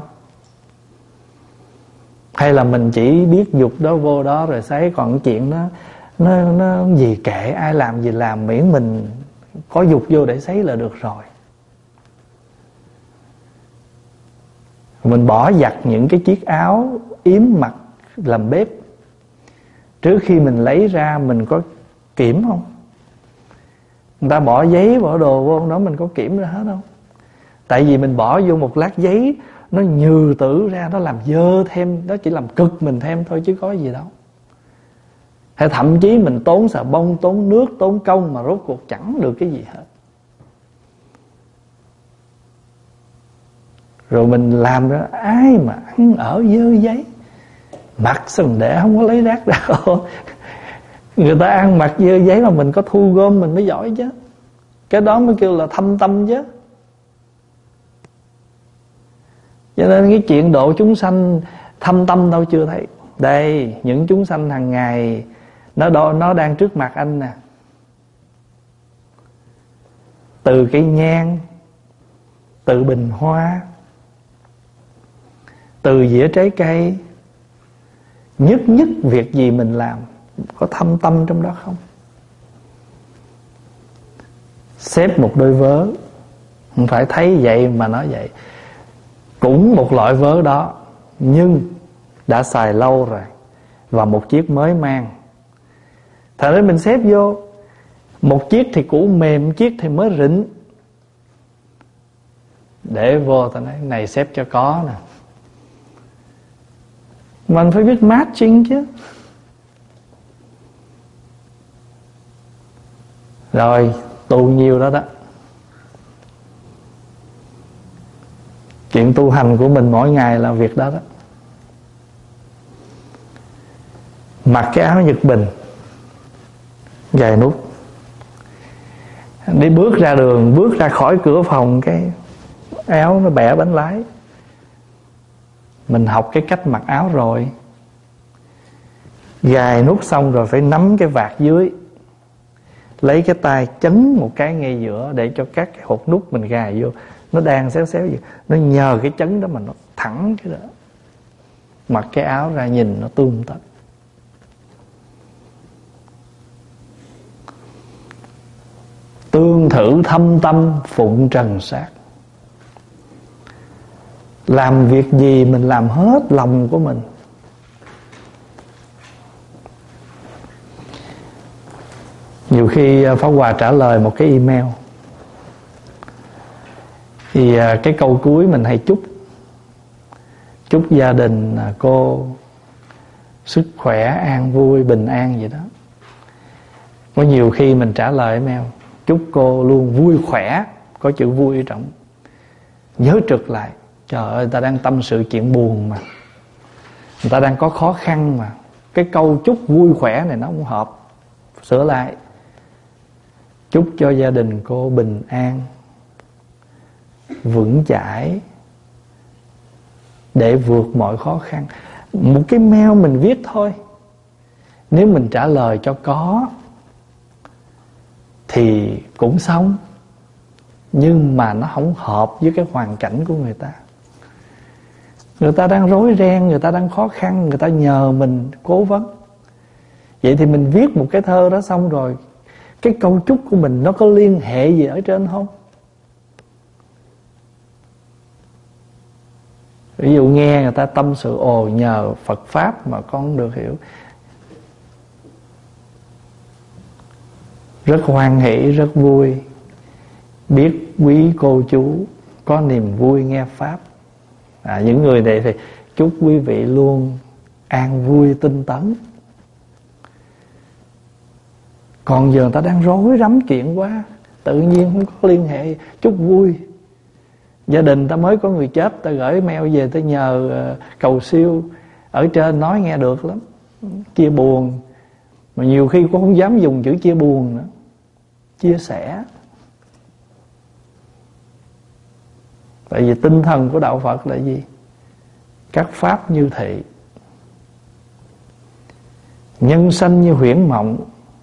Hay là mình chỉ biết dục đó vô đó rồi sấy, còn chuyện đó nó, nó gì kệ, ai làm gì làm, miễn mình có dục vô để sấy là được rồi. Mình bỏ giặt những cái chiếc áo yếm mặc làm bếp, trước khi mình lấy ra mình có kiểm không? Người ta bỏ giấy bỏ đồ vô đó, mình có kiểm ra hết không? Tại vì mình bỏ vô một lát giấy, nó nhừ tử ra, nó làm dơ thêm, nó chỉ làm cực mình thêm thôi chứ có gì đâu. Hay thậm chí mình tốn xà bông, tốn nước, tốn công mà rốt cuộc chẳng được cái gì hết. Rồi mình làm ra, ai mà ăn ở dơ giấy, mặc sừng để không có lấy rác ra. Người ta ăn mặc dơ giấy mà mình có thu gom mình mới giỏi chứ. Cái đó mới kêu là thâm tâm chứ. Cho nên cái chuyện độ chúng sanh thâm tâm đâu chưa thấy. Đây, những chúng sanh hàng ngày Nó đó, nó đang trước mặt anh nè. Từ cây nhang, từ bình hoa, từ dĩa trái cây, nhất nhất việc gì mình làm có thâm tâm trong đó không? Xếp một đôi vớ, không phải thấy vậy mà nói vậy. Cũng một loại vớ đó, nhưng đã xài lâu rồi, và một chiếc mới mang. Thật ra mình xếp vô, một chiếc thì cũ mềm, chiếc thì mới rịn, để vô ta nói này xếp cho có nè. Mình phải biết matching chứ. Rồi tu nhiều đó đó. Chuyện tu hành của mình mỗi ngày là việc đó đó. Mặc cái áo Nhật Bình gài nút, đi bước ra đường, bước ra khỏi cửa phòng cái áo nó bẻ bánh lái. Mình học cái cách mặc áo rồi, gài nút xong rồi phải nắm cái vạt dưới, lấy cái tay chấn một cái ngay giữa, để cho các cái hột nút mình gài vô nó đang xéo xéo gì, nó nhờ cái chấn đó mà nó thẳng cái đó. Mặc cái áo ra nhìn nó tươm tất. Tương thử thâm tâm phụng trần sát. Làm việc gì mình làm hết lòng của mình. Nhiều khi Pháp Hòa trả lời một cái email, thì cái câu cuối mình hay chúc Chúc gia đình cô sức khỏe, an vui, bình an vậy đó. Có nhiều khi mình trả lời email chúc cô luôn vui khỏe, có chữ vui ở trong, nhớ trực lại. Trời ơi, người ta đang tâm sự chuyện buồn mà, người ta đang có khó khăn mà, cái câu chúc vui khỏe này nó không hợp, sửa lại. Chúc cho gia đình cô bình an, vững chãi, để vượt mọi khó khăn. Một cái mail mình viết thôi, nếu mình trả lời cho có thì cũng xong, nhưng mà nó không hợp với cái hoàn cảnh của người ta. Người ta đang rối ren, người ta đang khó khăn, người ta nhờ mình cố vấn. Vậy thì mình viết một cái thơ đó xong rồi, cái câu chúc của mình nó có liên hệ gì ở trên không? Ví dụ nghe người ta tâm sự, ồ nhờ Phật Pháp mà con được hiểu, rất hoan hỷ, rất vui, biết quý cô chú có niềm vui nghe Pháp. À, những người này thì chúc quý vị luôn an vui tinh tấn. Còn giờ người ta đang rối rắm chuyện quá, tự nhiên không có liên hệ, chúc vui. Gia đình ta mới có người chết, ta gửi mail về, ta nhờ uh, cầu siêu, ở trên nói nghe được lắm, chia buồn. Mà nhiều khi cũng không dám dùng chữ chia buồn nữa, chia sẻ. Tại vì tinh thần của đạo Phật là gì? Các pháp như thị, nhân sanh như huyễn mộng,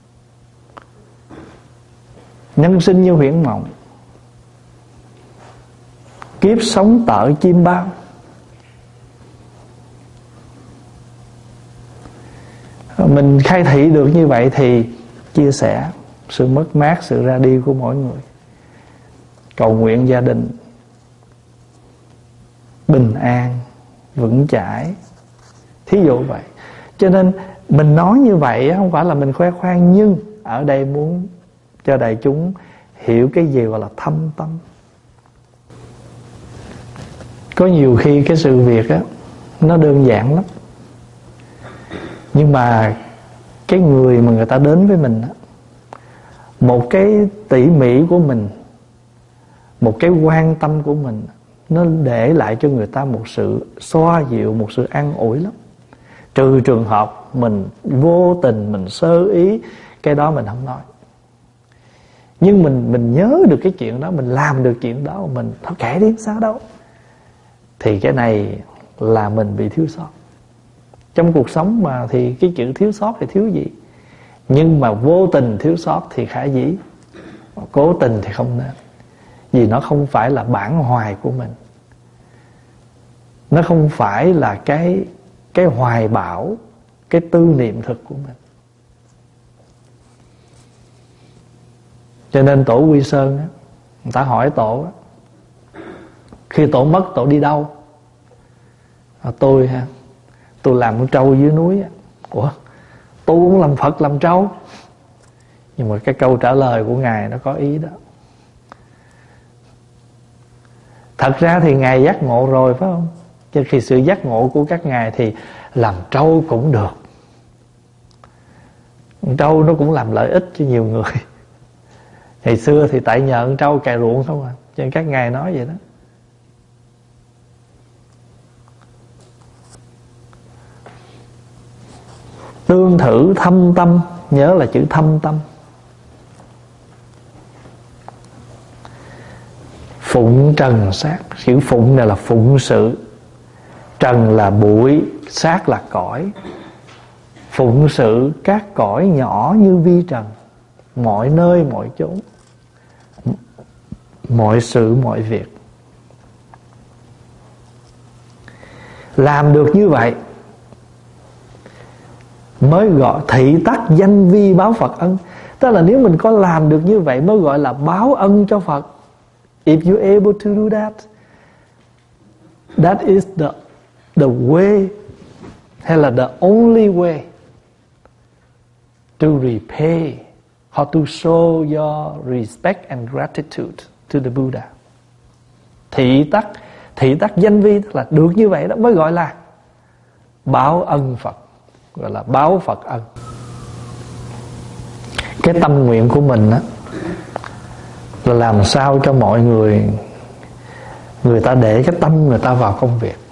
nhân sinh như huyễn mộng, kiếp sống tợ chim bao. Mình khai thị được như vậy thì chia sẻ sự mất mát, sự ra đi của mỗi người, cầu nguyện gia đình bình an, vững chãi, thí dụ vậy. Cho nên mình nói như vậy không phải là mình khoe khoang, nhưng ở đây muốn cho đại chúng hiểu cái gì gọi là thâm tâm. Có nhiều khi cái sự việc á nó đơn giản lắm, nhưng mà cái người mà người ta đến với mình á, một cái tỉ mỉ của mình, một cái quan tâm của mình, nó để lại cho người ta một sự xoa dịu, một sự an ủi lắm. Trừ trường hợp mình vô tình, mình sơ ý, cái đó mình không nói. Nhưng mình mình nhớ được cái chuyện đó, mình làm được chuyện đó, mình thôi kệ đi, sao đâu. Thì cái này là mình bị thiếu sót. Trong cuộc sống mà thì cái chữ thiếu sót thì thiếu gì, nhưng mà vô tình thiếu sót thì khả dĩ, cố tình thì không nên. Vì nó không phải là bản hoài của mình, nó không phải là cái cái hoài bão, cái tư niệm thực của mình. Cho nên tổ Quy Sơn á, người ta hỏi tổ á, khi tổ mất tổ đi đâu? À, tôi ha, tôi làm con trâu dưới núi á. Ủa, tôi cũng làm Phật làm trâu? Nhưng mà cái câu trả lời của Ngài nó có ý đó. Thật ra thì Ngài giác ngộ rồi phải không? Chứ khi sự giác ngộ của các Ngài thì làm trâu cũng được. Con trâu nó cũng làm lợi ích cho nhiều người. Ngày xưa thì tại nhờ con trâu cày ruộng không à, cho nên các Ngài nói vậy đó. Tương thử thâm tâm, nhớ là chữ thâm tâm. Phụng trần sát, chữ phụng này là phụng sự, trần là bụi, sát là cõi. Phụng sự các cõi nhỏ như vi trần, mọi nơi mọi chốn, mọi sự mọi việc. Làm được như vậy mới gọi thị tắc danh vi báo Phật ân. Tức là nếu mình có làm được như vậy mới gọi là báo ân cho Phật. If you're able to do that, that is the the way, hay là the only way to repay or to show your respect and gratitude to the Buddha. Thị tắc, thị tắc danh vi tức là được như vậy đó mới gọi là báo ân Phật, gọi là báo Phật ân. Cái tâm nguyện của mình á là làm sao cho mọi người, người ta để cái tâm người ta vào công việc.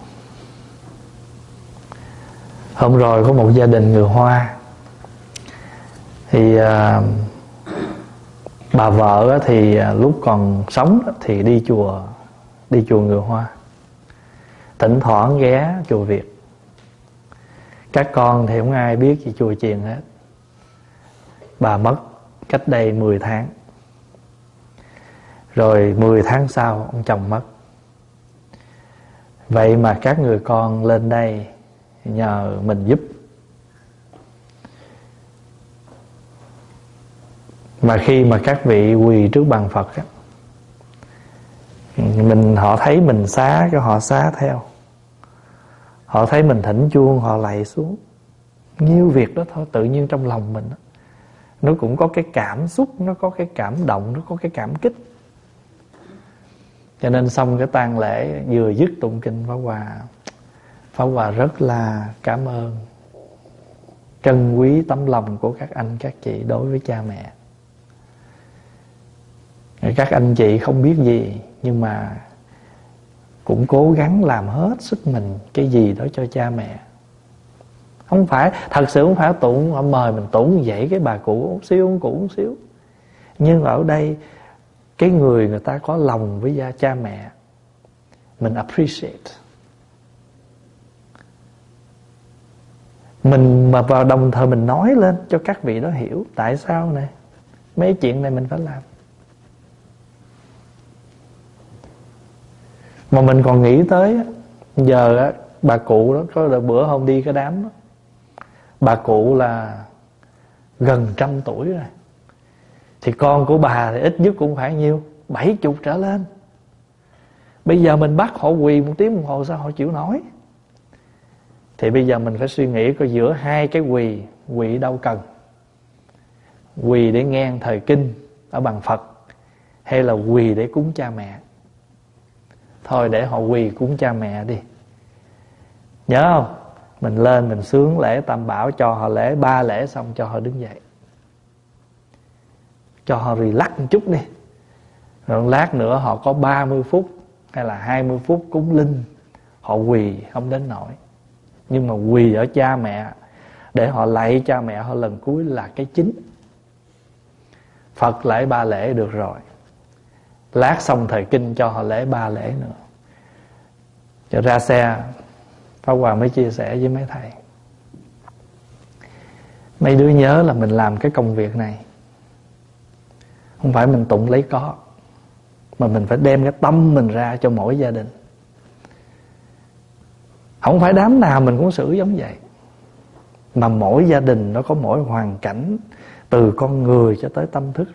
Hôm rồi có một gia đình người Hoa, thì à, bà vợ thì à, lúc còn sống thì đi chùa, đi chùa người Hoa, thỉnh thoảng ghé chùa Việt. Các con thì không ai biết gì chùa chiền hết. Bà mất cách đây mười tháng. Rồi mười tháng sau ông chồng mất. Vậy mà các người con lên đây nhờ mình giúp. Mà khi mà các vị quỳ trước bàn Phật á, mình họ thấy mình xá cho họ xá theo. Họ thấy mình thỉnh chuông họ lạy xuống. Nhiêu việc đó thôi, tự nhiên trong lòng mình đó, nó cũng có cái cảm xúc, nó có cái cảm động, nó có cái cảm kích. Cho nên xong cái tang lễ, vừa dứt tụng kinh Pháp Hòa, Pháp Hòa rất là cảm ơn, trân quý tấm lòng của các anh các chị đối với cha mẹ. Các anh chị không biết gì, nhưng mà cũng cố gắng làm hết sức mình cái gì đó cho cha mẹ. Không phải, thật sự không phải tụng, họ mời mình tụng dậy cái bà cụ uống xíu, uống cụ uống xíu. Nhưng ở đây, cái người người ta có lòng với gia cha mẹ, mình appreciate. Mình mà vào đồng thời mình nói lên cho các vị đó hiểu tại sao nè, mấy chuyện này mình phải làm. Mà mình còn nghĩ tới giờ á, bà cụ đó có bữa hôm đi cái đám đó, bà cụ là gần trăm tuổi rồi, thì con của bà thì ít nhất cũng phải nhiêu, bảy chục trở lên. Bây giờ mình bắt họ quỳ một tiếng đồng hồ sao họ chịu nổi. Thì bây giờ mình phải suy nghĩ coi giữa hai cái quỳ, quỳ đâu cần, quỳ để nghe thời kinh ở bàn Phật, hay là quỳ để cúng cha mẹ. Thôi để họ quỳ cúng cha mẹ đi. Nhớ không? Mình lên mình sướng lễ Tam Bảo, cho họ lễ ba lễ xong cho họ đứng dậy, cho họ relax một chút đi. Rồi lát nữa họ có ba mươi phút hay là hai mươi phút cúng linh, họ quỳ không đến nổi. Nhưng mà quỳ ở cha mẹ để họ lạy cha mẹ họ lần cuối là cái chính. Phật lễ ba lễ được rồi, lát xong thời kinh cho họ lễ ba lễ nữa. Cho ra xe, Pháp Hòa mới chia sẻ với mấy thầy, mấy đứa nhớ là mình làm cái công việc này không phải mình tụng lấy có, mà mình phải đem cái tâm mình ra cho mỗi gia đình. Không phải đám nào mình cũng xử giống vậy, mà mỗi gia đình nó có mỗi hoàn cảnh, từ con người cho tới tâm thức.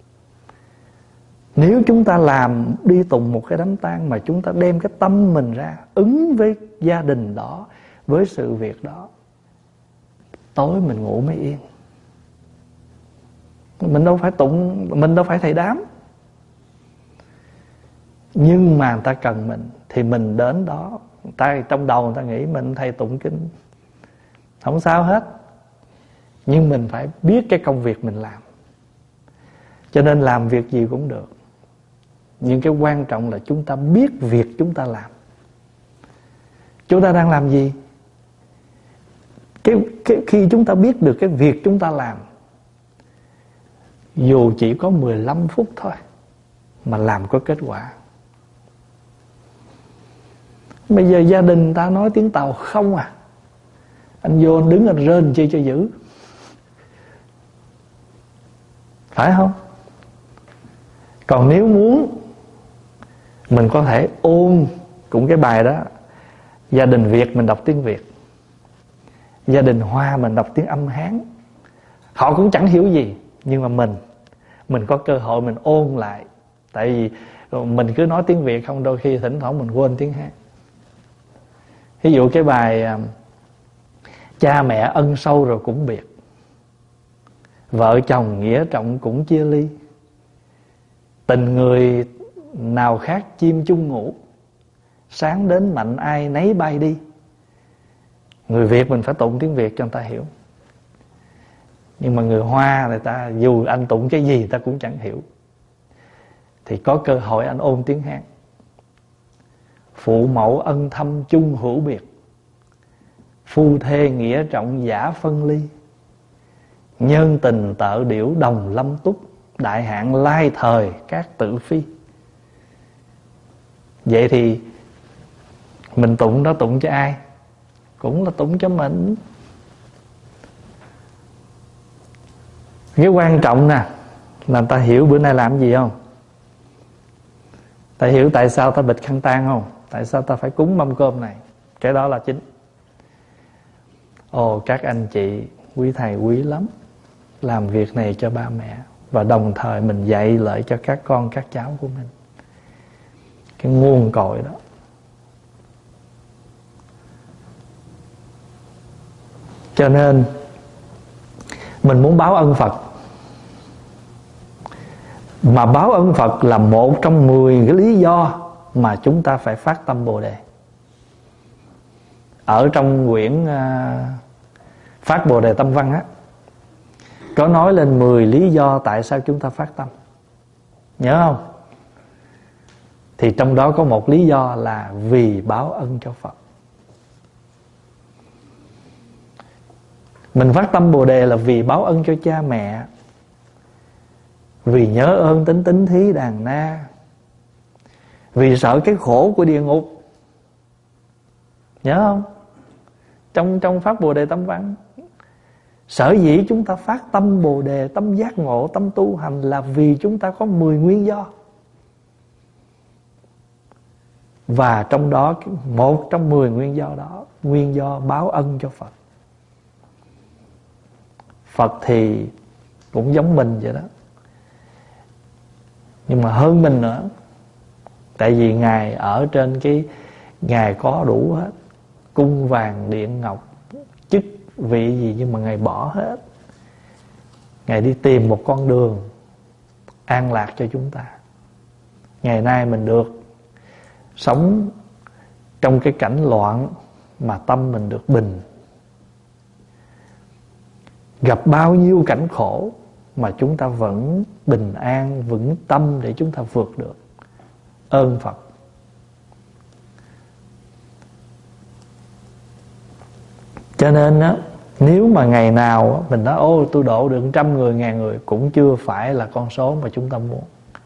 Nếu chúng ta làm đi tùng một cái đám tang mà chúng ta đem cái tâm mình ra ứng với gia đình đó, với sự việc đó, tối mình ngủ mới yên. Mình đâu phải tụng, mình đâu phải thầy đám, nhưng mà người ta cần mình thì mình đến đó. Người ta trong đầu người ta nghĩ mình thầy tụng kinh, không sao hết, nhưng mình phải biết cái công việc mình làm. Cho nên làm việc gì cũng được, nhưng cái quan trọng là chúng ta biết việc chúng ta làm. Chúng ta đang làm gì? Cái, cái, khi chúng ta biết được cái việc chúng ta làm, dù chỉ có mười lăm phút thôi mà làm có kết quả. Bây giờ gia đình ta nói tiếng Tàu không à, anh vô anh đứng anh rên chi cho dữ, phải không? Còn nếu muốn, mình có thể ôn cũng cái bài đó. Gia đình Việt mình đọc tiếng Việt, gia đình Hoa mình đọc tiếng âm Hán. Họ cũng chẳng hiểu gì, nhưng mà mình Mình có cơ hội mình ôn lại. Tại vì mình cứ nói tiếng Việt không, đôi khi thỉnh thoảng mình quên tiếng Hán. Ví dụ cái bài cha mẹ ân sâu rồi cũng biệt, vợ chồng nghĩa trọng cũng chia ly, tình người nào khác chim chung ngủ, sáng đến mạnh ai nấy bay đi. Người Việt mình phải tụng tiếng Việt cho người ta hiểu. Nhưng mà người Hoa người ta, dù anh tụng cái gì ta cũng chẳng hiểu, thì có cơ hội anh ôn tiếng Hán. Phụ mẫu ân thâm chung hữu biệt, phu thê nghĩa trọng giả phân ly, nhân tình tợ điểu đồng lâm túc, đại hạn lai thời các tự phi. Vậy thì mình tụng đó tụng cho ai? Cũng là tụng cho mình. Cái quan trọng nè là người ta hiểu bữa nay làm gì không? Ta hiểu tại sao ta bịch khăn tang không? Tại sao ta phải cúng mâm cơm này? Cái đó là chính. Ồ, các anh chị, quý thầy quý lắm, làm việc này cho ba mẹ, và đồng thời mình dạy lợi cho các con các cháu của mình. Cái nguồn cội đó. Cho nên mình muốn báo ân Phật, mà báo ân Phật là một trong mười cái lý do mà chúng ta phải phát tâm Bồ Đề. Ở trong quyển uh, Phát Bồ Đề Tâm Văn á, có nói lên mười lý do tại sao chúng ta phát tâm. Nhớ không? Thì trong đó có một lý do là vì báo ân cho Phật. Mình phát tâm Bồ Đề là vì báo ân cho cha mẹ, vì nhớ ơn tính tính thí đàn na, vì sợ cái khổ của địa ngục. Nhớ không? Trong trong Phát Bồ Đề Tâm Văn, sở dĩ chúng ta phát tâm Bồ Đề, tâm giác ngộ, tâm tu hành là vì chúng ta có mười nguyên do. Và trong đó, một trong mười nguyên do đó, nguyên do báo ân cho Phật. Phật thì cũng giống mình vậy đó, nhưng mà hơn mình nữa. Tại vì Ngài ở trên cái, Ngài có đủ hết, cung vàng điện ngọc, chức vị gì, nhưng mà Ngài bỏ hết. Ngài đi tìm một con đường an lạc cho chúng ta. Ngày nay mình được sống trong cái cảnh loạn mà tâm mình được bình. Gặp bao nhiêu cảnh khổ mà chúng ta vẫn bình an, vững tâm để chúng ta vượt được. Ơn Phật. Cho nên á, Nếu mà ngày nào mình nói ô tôi độ được trăm người, ngàn người, cũng chưa phải là con số mà chúng ta muốn.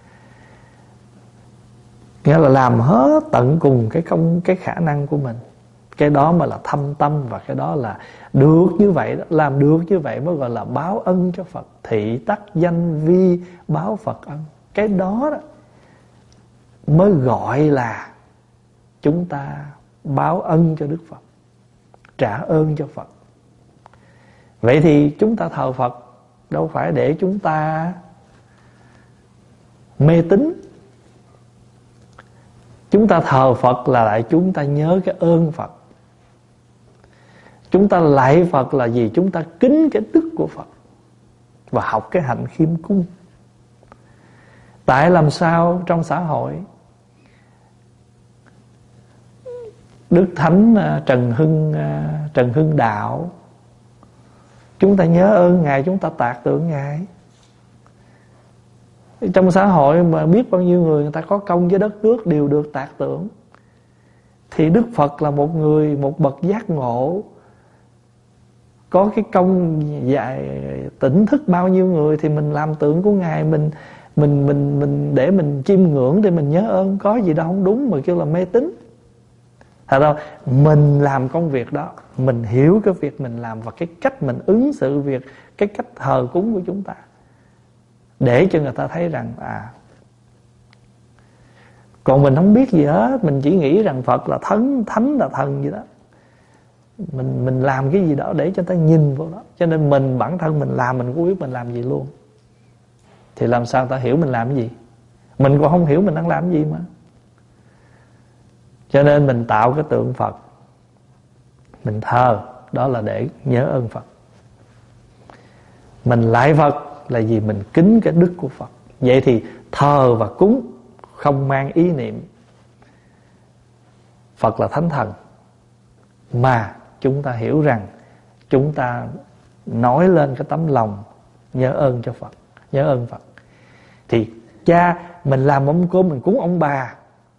Nghĩa là làm hết tận cùng cái công cái khả năng của mình. Cái đó mà là thâm tâm, và cái đó là được như vậy đó. Làm được như vậy mới gọi là báo ân cho Phật. Thị tắc danh vi báo Phật ân. Cái đó đó mới gọi là chúng ta báo ân cho Đức Phật, trả ơn cho Phật. Vậy thì chúng ta thờ Phật đâu phải để chúng ta mê tín. Chúng ta thờ Phật là lại chúng ta nhớ cái ơn Phật. Chúng ta lạy Phật là gì? Chúng ta kính cái đức của Phật và học cái hạnh khiêm cung. Tại làm sao trong xã hội Đức Thánh Trần Hưng Trần Hưng Đạo, chúng ta nhớ ơn Ngài, chúng ta tạc tượng Ngài. Trong xã hội mà biết bao nhiêu người người ta có công với đất nước đều được tạc tượng. Thì Đức Phật là một người, một bậc giác ngộ, có cái công dạy tỉnh thức bao nhiêu người, thì mình làm tượng của Ngài, mình mình mình mình để mình chiêm ngưỡng, để mình nhớ ơn, có gì đâu không đúng mà kêu là mê tín. Thật đâu, mình làm công việc đó, mình hiểu cái việc mình làm và cái cách mình ứng xử việc, cái cách thờ cúng của chúng ta, để cho người ta thấy rằng à, còn mình không biết gì hết, mình chỉ nghĩ rằng Phật là thánh, thánh là thần gì đó. Mình mình làm cái gì đó để cho người ta nhìn vào đó. Cho nên mình bản thân mình làm mình cũng biết mình làm gì luôn. Thì làm sao ta hiểu mình làm cái gì? Mình cũng không hiểu mình đang làm cái gì mà. Cho nên mình tạo cái tượng Phật, mình thờ, đó là để nhớ ơn Phật. Mình lạy Phật là gì? Mình kính cái đức của Phật. Vậy thì thờ và cúng không mang ý niệm Phật là thánh thần, mà chúng ta hiểu rằng chúng ta nói lên cái tấm lòng nhớ ơn cho Phật, nhớ ơn Phật. Thì cha mình làm mâm cơm mình cúng ông bà,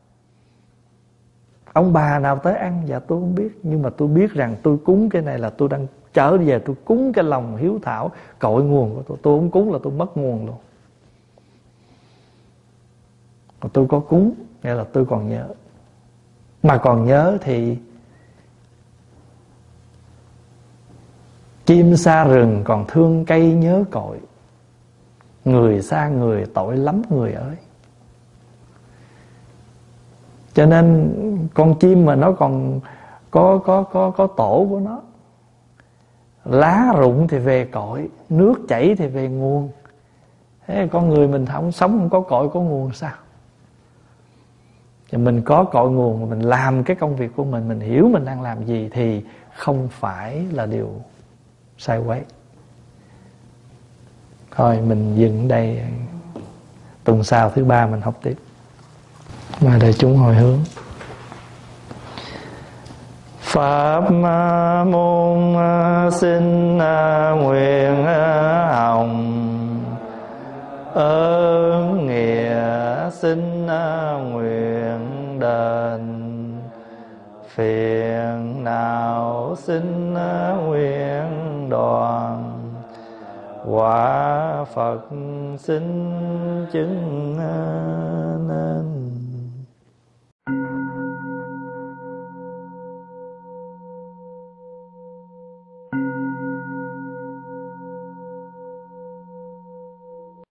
ông bà nào tới ăn? Dạ tôi không biết, nhưng mà tôi biết rằng tôi cúng cái này là tôi đang trở về, tôi cúng cái lòng hiếu thảo cội nguồn của tôi. Tôi không cúng là tôi mất nguồn luôn. Còn tôi có cúng nghĩa là tôi còn nhớ. Mà còn nhớ thì chim xa rừng còn thương cây nhớ cội, người xa người tội lắm người ơi. Cho nên con chim mà nó còn có có có có tổ của nó. Lá rụng thì về cội, nước chảy thì về nguồn. Thế con người mình không sống không có cội có nguồn sao? Thì mình có cội nguồn, mình làm cái công việc của mình, mình hiểu mình đang làm gì thì không phải là điều sai quấy. Thôi mình dừng đây, tuần sau thứ ba mình học tiếp. Mà đại chúng hồi hướng. Pháp môn xin nguyện hồng, ơn nghĩa xin nguyện đền, phiền não xin nguyện đoạn, quả Phật xin chứng nên.